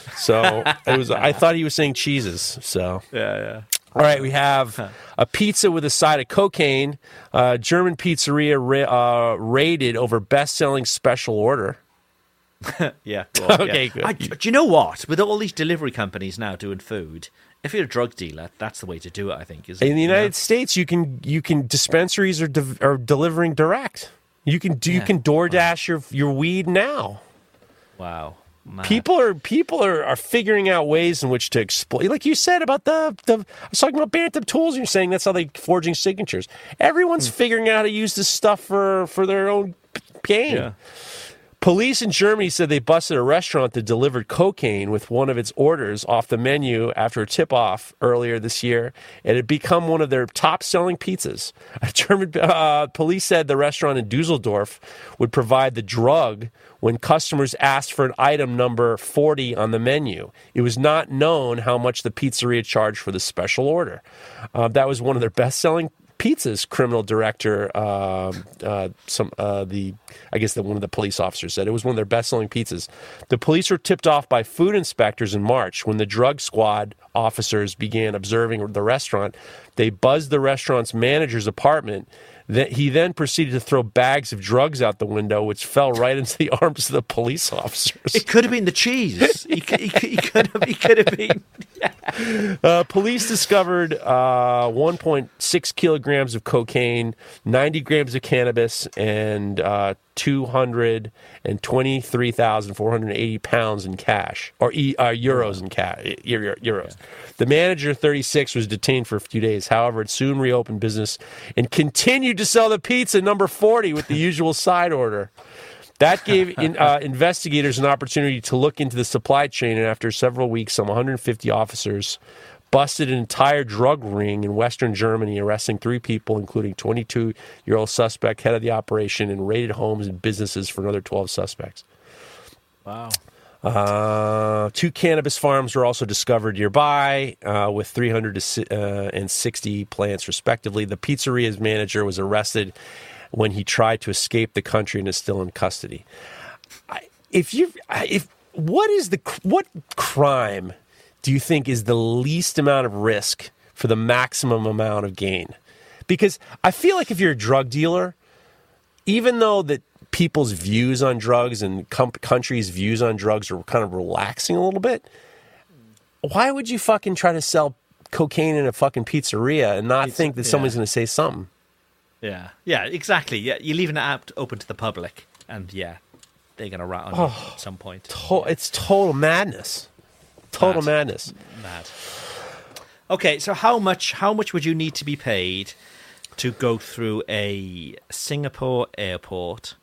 So it was. I thought he was saying cheeses. So Yeah, yeah. all right, we have a pizza with a side of cocaine. Uh, German pizzeria ra- uh, raided over best-selling special order. Yeah. Go on, Okay, yeah. good. I, do you know what? With all these delivery companies now doing food, if you're a drug dealer, that's the way to do it, I think. Isn't In the it? United You know? States, you can you can dispensaries are de- are delivering direct. You can do you Yeah. can DoorDash your your weed now. Wow. Mad. People are people are, are figuring out ways in which to exploit. Like you said about the the I was talking about Bantam Tools. You're saying that's how they forging signatures. Everyone's Hmm. figuring out how to use this stuff for for their own gain. Yeah. Police in Germany said they busted a restaurant that delivered cocaine with one of its orders off the menu after a tip-off earlier this year. It had become one of their top-selling pizzas. A German uh, police said the restaurant in Dusseldorf would provide the drug when customers asked for an item number forty on the menu. It was not known how much the pizzeria charged for the special order. Uh, that was one of their best-selling pizzas, criminal director, uh, uh, some uh, the I guess that one of the police officers said it was one of their best-selling pizzas. The police were tipped off by food inspectors in March when the drug squad officers began observing the restaurant. They buzzed the restaurant's manager's apartment. That he then proceeded to throw bags of drugs out the window, which fell right into the arms of the police officers. It could have been the cheese. he, could, he, could, he could have. He could have been. Uh, police discovered uh, one point six kilograms of cocaine, ninety grams of cannabis, and uh, two hundred twenty-three thousand four hundred eighty pounds in cash, or e- uh, euros in cash. Euros. The manager, thirty-six, was detained for a few days. However, it soon reopened business and continued to sell the pizza number forty with the usual side order. That gave in, uh, investigators an opportunity to look into the supply chain, and after several weeks, some one hundred fifty officers busted an entire drug ring in Western Germany, arresting three people, including twenty-two-year-old suspect, head of the operation, and raided homes and businesses for another twelve suspects. Wow. Uh, two cannabis farms were also discovered nearby, uh, with three hundred sixty plants, respectively. The pizzeria's manager was arrested when he tried to escape the country and is still in custody. I, if you, if what is the what crime do you think is the least amount of risk for the maximum amount of gain? Because I feel like if you're a drug dealer, even though that people's views on drugs and com- countries' views on drugs are kind of relaxing a little bit, why would you fucking try to sell cocaine in a fucking pizzeria and not It's, think that yeah. someone's going to say something? Yeah. Yeah. Exactly. Yeah. You're leaving it out open to the public, and yeah, they're gonna rat on you at some point. To- it's total madness. Total Mad. madness. Mad. Okay, so how much how much would you need to be paid to go through a Singapore airport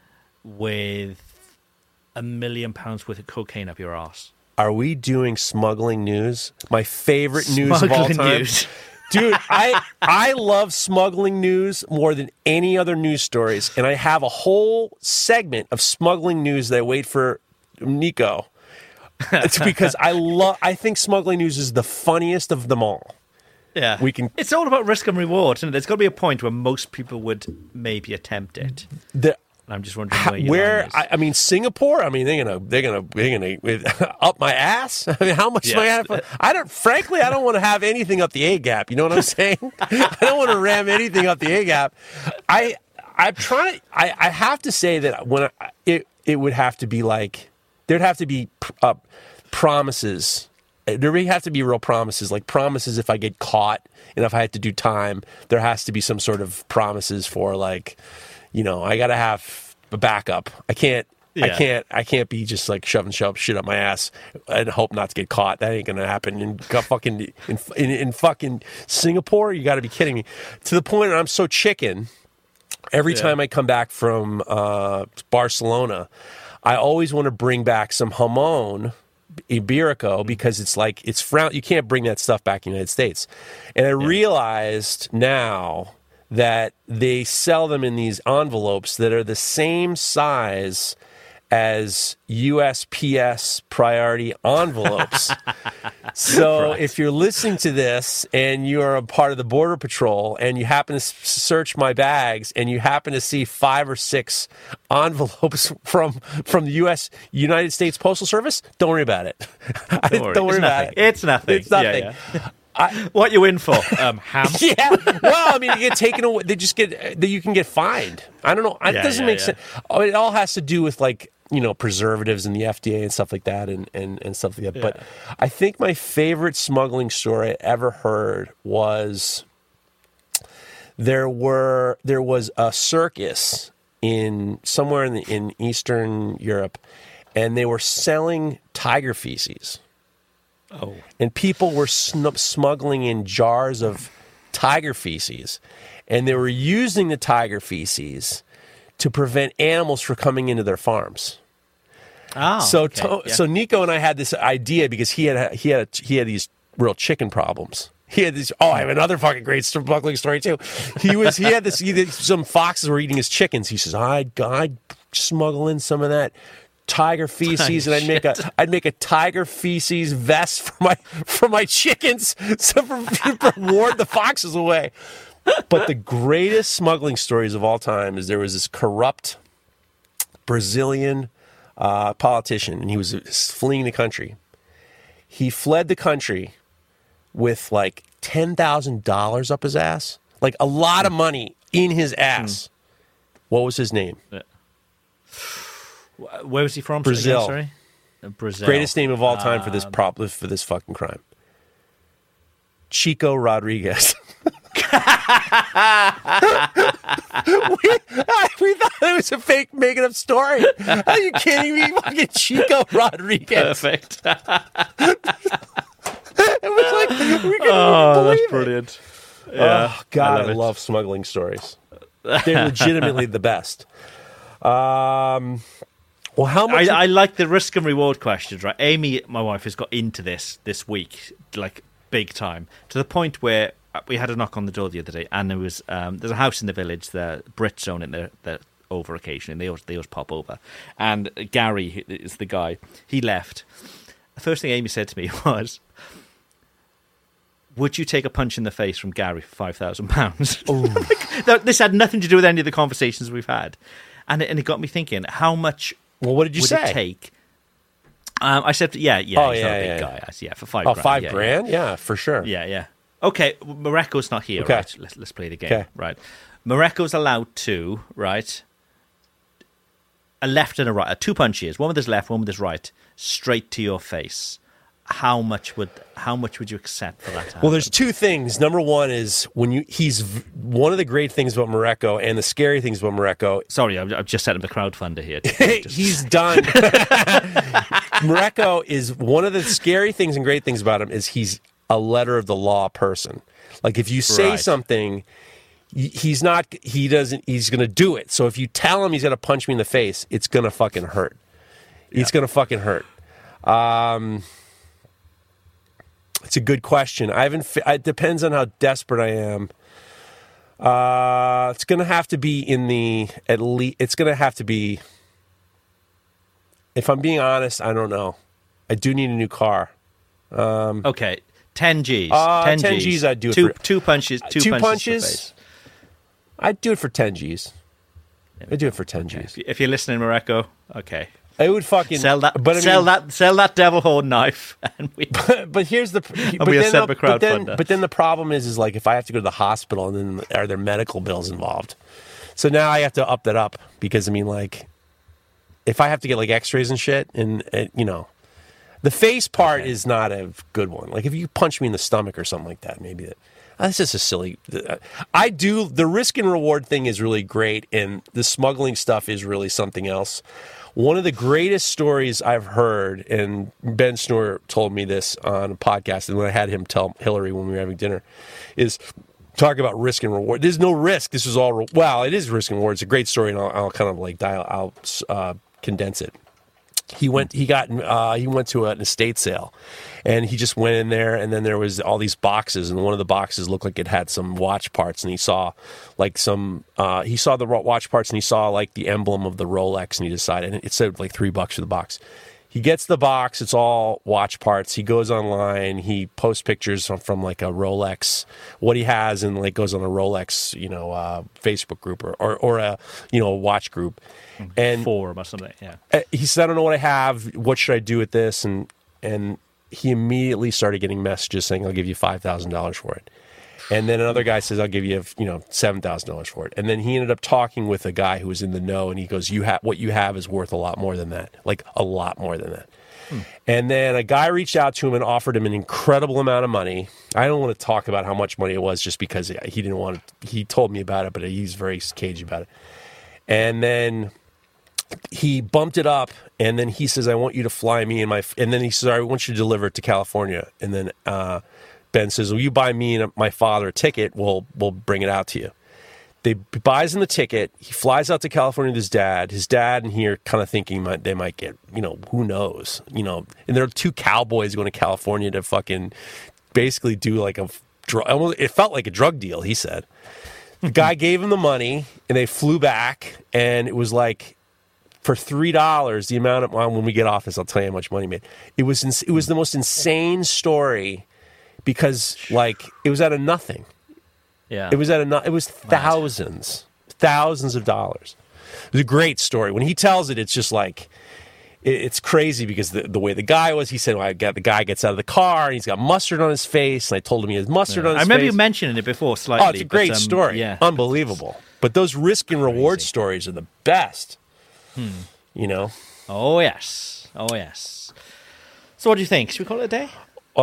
with a million pounds worth of cocaine up your arse? Are we doing smuggling news? My favorite news of all Smuggling time. news. Dude, I I love smuggling news more than any other news stories, and I have a whole segment of smuggling news that I wait for Nico. It's because I love. I think smuggling news is the funniest of them all. Yeah, We can- It's all about risk and reward, isn't it? There's got to be a point where most people would maybe attempt it. The I'm just wondering where, your where line is. I, I mean Singapore. I mean they're gonna they're gonna they're gonna up my ass. I mean how much am I Yes. gonna? I don't. Frankly, I don't want to have anything up the A gap. You know what I'm saying? I don't want to ram anything up the A gap. I I'm trying. I I have to say that when I, it it would have to be like there'd have to be uh, promises. There would have to be real promises, like promises if I get caught and if I had to do time, there has to be some sort of promises for like, you know, I got to have a backup. I can't, I Yeah. can't, I can't be just like shoving shove shit up my ass and hope not to get caught. That ain't gonna happen. In fucking in, in, in fucking Singapore, you got to be kidding me. To the point where I'm so chicken. Every Yeah. time I come back from uh, Barcelona, I always want to bring back some jamon Iberico because it's like it's frown. You can't bring that stuff back in the United States. And I realized now that they sell them in these envelopes that are the same size as U S P S priority envelopes. So Right. if you're listening to this and you are a part of the Border Patrol and you happen to s- search my bags and you happen to see five or six envelopes from from the U S United States Postal Service, don't worry about it. Don't worry, Don't worry it's about nothing. it. It's nothing. It's nothing. Yeah, yeah. What you in for? Um, ham. Yeah. Well, I mean, you get taken away. They just get that you can get fined. I don't know. It Yeah, doesn't yeah, make yeah. sense. Oh, it all has to do with like you know, preservatives in the F D A and stuff like that, and and, and stuff like that. Yeah. But I think my favorite smuggling story I ever heard was there were there was a circus in somewhere in the, in Eastern Europe, and they were selling tiger feces. Oh, And people were sn- smuggling in jars of tiger feces, and they were using the tiger feces to prevent animals from coming into their farms. oh so, okay, to- yeah. so Nico and I had this idea because he had he had he had these real chicken problems. He had this. Oh, I have another fucking great smuggling story too. He was he had this. He did, some foxes were eating his chickens. He says, "I'd I'd smuggle in some of that tiger feces, and I'd make a I'd make a tiger feces vest for my for my chickens, so for, for ward the foxes away." But the greatest smuggling stories of all time is there was this corrupt Brazilian uh, politician, and he was fleeing the country. He fled the country with like ten thousand dollars up his ass, like a lot of money in his ass. What was his name? Where was he from? Brazil. Again, sorry? Uh, Brazil. Greatest name of all time for this Um, prop for this fucking crime. Chico Rodriguez. we, we thought it was a fake making up story. Are you kidding me? Fucking Chico Rodriguez. Perfect. It was like we couldn't Oh, believe that's it. brilliant. Yeah, Oh God, I I love, love it. smuggling stories. They're legitimately the best. Um, well, how much? I, I like the risk and reward questions, right? Amy, my wife, has got into this this week, like big time, to the point where we had a knock on the door the other day, and there was um, there's a house in the village, the Brits own it, they're, they're over occasionally, they always, they always pop over, and Gary is the guy. He left. The first thing Amy said to me was, "Would you take a punch in the face from Gary for five thousand pounds?" Like, this had nothing to do with any of the conversations we've had, and it, and it got me thinking: how much well, what did you would say? it take? Um, I said, yeah, yeah, Oh, he's yeah, not a big yeah, guy. yeah. I said, yeah, for five Oh, grand. five yeah, grand? Yeah. for sure. Yeah, yeah. yeah. Okay, Mareko's not here, Okay. right? Let's, let's play the game, Okay. right? Mareko's allowed to, right? A left and a right, uh, two punches, one with his left, one with his right, straight to your face. How much would how much would you accept for that to happen? Well, there's two things. Number one is when you he's v- one of the great things about Mareko and the scary things about Mareko. Sorry, I'm, I'm just setting up a crowdfunder here. Just- He's done. Mareko is one of the scary things and great things about him is he's a letter of the law person. Like if you say Right. something, y- he's not. He doesn't. He's going to do it. So if you tell him he's going to punch me in the face, it's going to fucking hurt. It's going to fucking hurt. Um, it's a good question. I haven't. fi- It depends on how desperate I am. Uh, it's going to have to be in the at least. It's going to have to be. If I'm being honest, I don't know. I do need a new car. okay, ten G's. Uh, ten, ten G's. G's I'd do it two, for- two punches. Two, Two punches. punches? To the face. I'd do it for ten G's. I'd do it for ten G's. If you're listening, Mareko, okay. I would fucking Sell that. But I sell mean, that. Sell that devil horn knife, and we. But here's the. But we'll then, set up the- a but then, crowdfunder. but then the problem is, is like if I have to go to the hospital, and then are there medical bills involved? So now I have to up that up because I mean, like, if I have to get like X-rays and shit, and, and you know, the face part is not a good one. Like if you punch me in the stomach or something like that, maybe that. That's just a silly. I do the risk and reward thing is really great, and the smuggling stuff is really something else. One of the greatest stories I've heard, and Ben Snor told me this on a podcast, and when I had him tell Hillary when we were having dinner, is talk about risk and reward. There's no risk. This is all re- well, it is risk and reward. It's a great story, and I'll, I'll kind of like dial, I'll uh, condense it. He went. He got. Uh, he went to an estate sale, and he just went in there. And then there was all these boxes, and one of the boxes looked like it had some watch parts. And he saw, like some. Uh, he saw the watch parts, and he saw like the emblem of the Rolex, and he decided. And it said like three bucks for the box. He gets the box. It's all watch parts. He goes online. He posts pictures from, from like a Rolex, what he has, and like goes on a Rolex, you know, uh, Facebook group or, or or a you know a watch group. And Forum or something. Yeah. uh, he said, I don't know what I have. What should I do with this? And and he immediately started getting messages saying, I'll give you five thousand dollars for it. And then another guy says, I'll give you, you know, seven thousand dollars for it. And then he ended up talking with a guy who was in the know, and he goes, "You have what you have is worth a lot more than that, like a lot more than that." Hmm. And then a guy reached out to him and offered him an incredible amount of money. I don't want to talk about how much money it was just because he didn't want to, he told me about it, but he's very cagey about it. And then he bumped it up, and then he says, "I want you to fly me and my," and then he says, "I want you to deliver it to California." And then uh, Ben says, "Will you buy me and my father a ticket? We'll we'll bring it out to you." They buys him the ticket. He flies out to California with his dad. His dad and he are kind of thinking might, they might get, you know, who knows, you know. And there are two cowboys going to California to fucking basically do like a drug. It felt like a drug deal. He said the guy gave him the money, and they flew back, and it was like, for three dollars, the amount of, well, when we get off this, I'll tell you how much money he made. It was ins- it was the most insane story because, like, it was out of nothing. Yeah. It was out of no- it was thousands, thousands of dollars. It was a great story. When he tells it, it's just like, it, it's crazy because the, the way the guy was, he said, well, I got, the guy gets out of the car, and he's got mustard on his face, and I told him he has mustard yeah. on his face. I remember face. you mentioning it before slightly. Oh, it's a great but, um, story. Yeah. Unbelievable. But those risk and reward Crazy. stories are the best. Hmm. You know? Oh, yes. Oh, yes. So what do you think? Should we call it a day?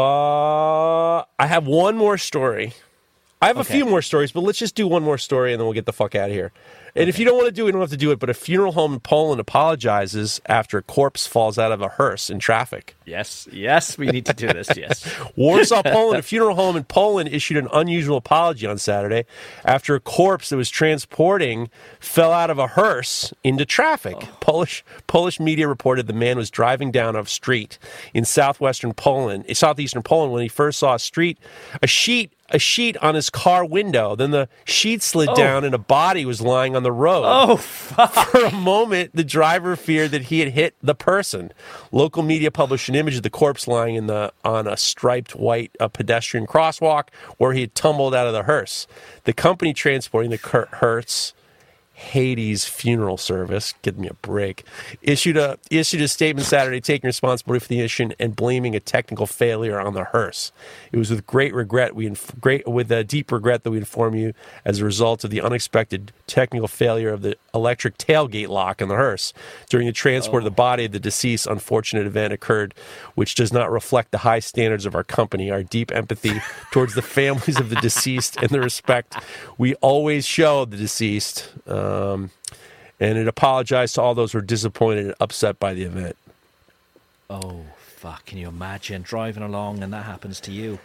Uh, I have one more story. I have Okay. a few more stories, but let's just do one more story, and then we'll get the fuck out of here. And okay. if you don't want to do it, you don't have to do it, but a funeral home in Poland apologizes after a corpse falls out of a hearse in traffic. Yes. Yes, we need to do this, yes. Warsaw, Poland. A funeral home in Poland issued an unusual apology on Saturday after a corpse that was transporting fell out of a hearse into traffic. Oh. Polish Polish media reported the man was driving down a street in southwestern Poland, southeastern Poland, when he first saw a street, a sheet a sheet on his car window. Then the sheet slid oh. down and a body was lying on the road. Oh, fuck. For a moment, the driver feared that he had hit the person. Local media published an image of the corpse lying in the on a striped white uh, pedestrian crosswalk where he had tumbled out of the hearse. The company transporting the hearse, Hades Funeral Service, give me a break, issued a issued a statement Saturday taking responsibility for the issue and blaming a technical failure on the hearse. It was with great regret we inf- great with a deep regret that we inform you as a result of the unexpected technical failure of the electric tailgate lock on the hearse during the transport oh. of the body of the deceased. Unfortunate event occurred, which does not reflect the high standards of our company. Our deep empathy towards the families of the deceased and the respect we always show the deceased. Um, and it apologized to all those who were disappointed and upset by the event. Oh, fuck. Can you imagine driving along and that happens to you?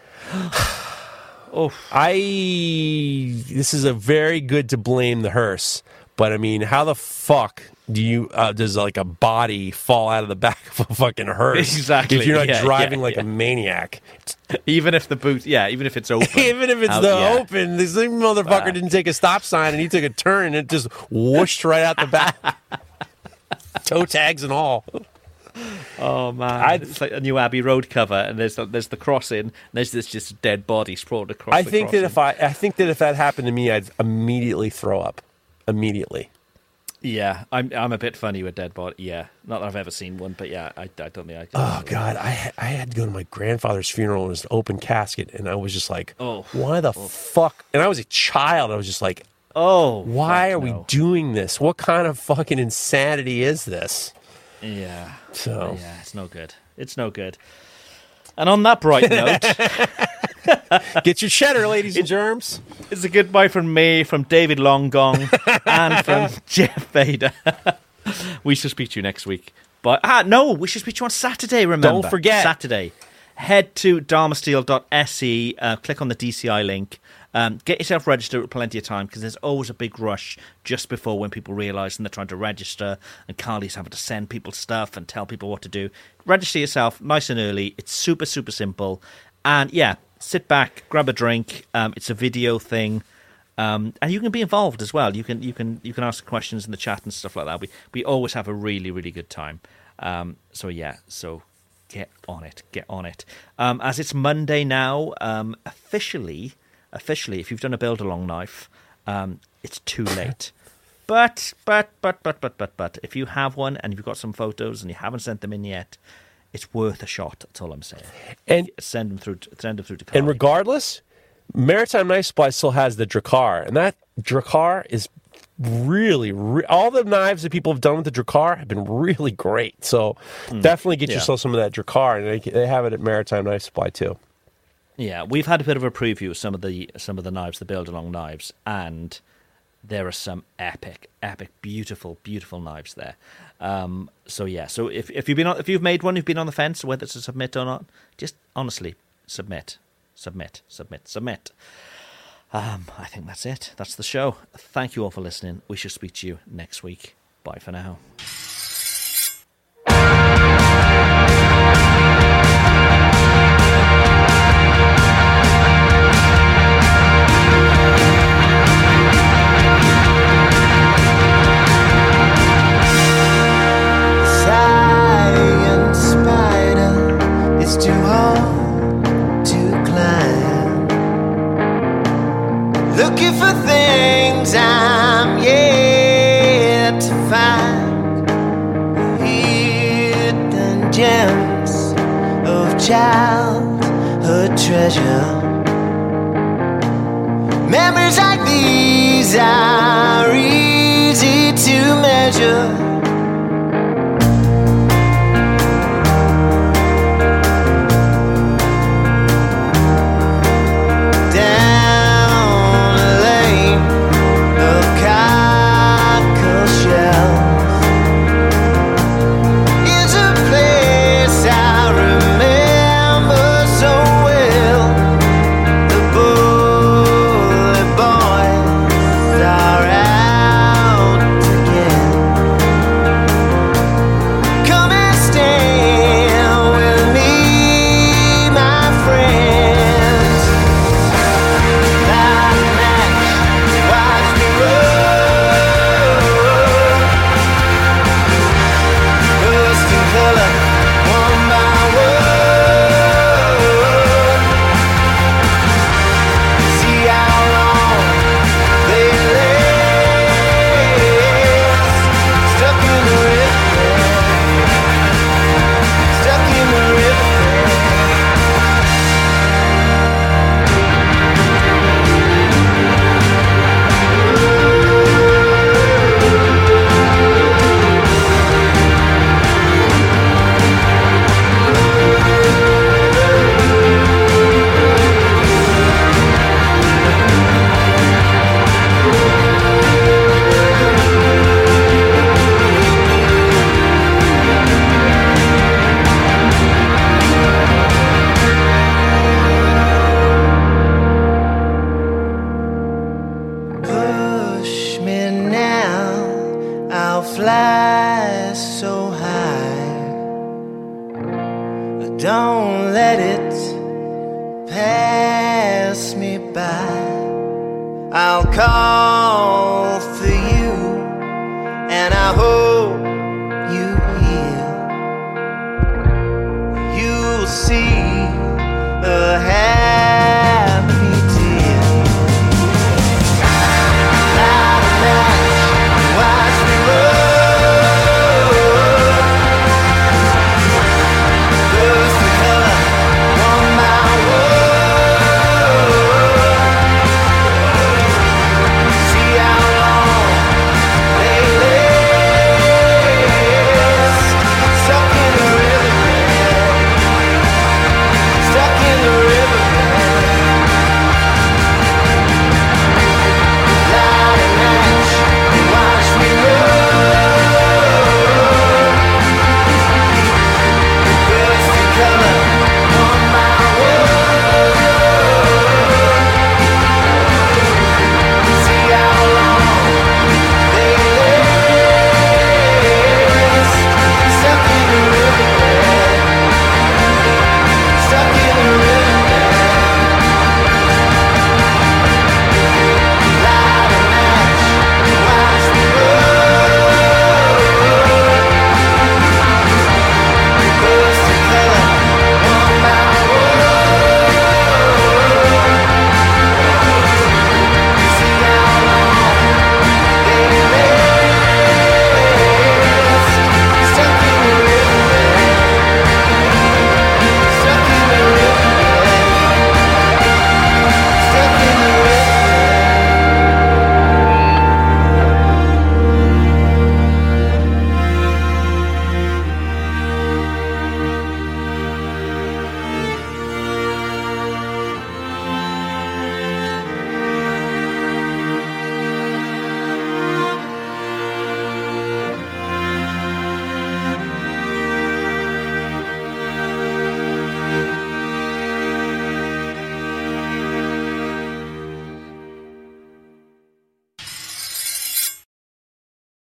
Oh, I, this is a very good to blame the hearse, but I mean, how the fuck do you, uh, does like a body fall out of the back of a fucking hearse? Exactly. If you're not yeah, driving yeah, like yeah. a maniac. Even if the boot, yeah, even if it's open. Even if it's out, the yeah. open, this motherfucker uh, didn't take a stop sign and he took a turn and it just whooshed right out the back. Toe tags and all. Oh man, I'd, it's like a new Abbey Road cover, and there's the, there's the crossing, and there's this just dead body sprawled across. I the think crossing. that if I, I think that if that happened to me, I'd immediately throw up. Immediately. Yeah, I'm I'm a bit funny with dead body. Yeah, not that I've ever seen one, but yeah, I, I don't think I. Oh God, I I had to go to my grandfather's funeral, and it was an open casket, and I was just like, oh, why the oh. fuck? And I was a child. I was just like, oh, why are no. we doing this? What kind of fucking insanity is this? Yeah. So yeah, it's no good. It's no good. And on that bright note, get your cheddar, ladies and germs. It's a goodbye from me, from David Longong, and from Jeff Vader. We shall speak to you next week. But ah, no, we should speak to you on Saturday. Remember, don't forget Saturday. Head to dharmasteel dot s e. Uh, click on the D C I link. Um, get yourself registered with plenty of time because there's always a big rush just before when people realise and they're trying to register and Carly's having to send people stuff and tell people what to do. Register yourself nice and early. It's super, super simple. And yeah, sit back, grab a drink. Um, it's a video thing. Um, and you can be involved as well. You can you can you can ask questions in the chat and stuff like that. We we always have a really, really good time. Um, so yeah, so get on it. Get on it. Um, as it's Monday now, um, officially... Officially, if you've done a build-along knife, um, it's too late. But, but, but, but, but, but, but, if you have one and you've got some photos and you haven't sent them in yet, it's worth a shot. That's all I'm saying. And send them through. To, send them through to Carly. And regardless, Maritime Knife Supply still has the Drakkar, and that Drakkar is really, re- all the knives that people have done with the Drakkar have been really great. So mm. definitely get yeah. yourself some of that Drakkar, and they, they have it at Maritime Knife Supply too. Yeah, we've had a bit of a preview of some of the some of the knives, the Build Along knives, and there are some epic, epic, beautiful, beautiful knives there. Um, so yeah, so if if you've been on, if you've made one, you've been on the fence whether to submit or not, just honestly submit, submit, submit, submit. Um, I think that's it. That's the show. Thank you all for listening. We shall speak to you next week. Bye for now. Too hard to climb, looking for things I'm yet to find, hidden gems of childhood treasure. Memories like these are easy to measure. Don't let it pass me by. I'll call for you, and I hope you hear. You'll see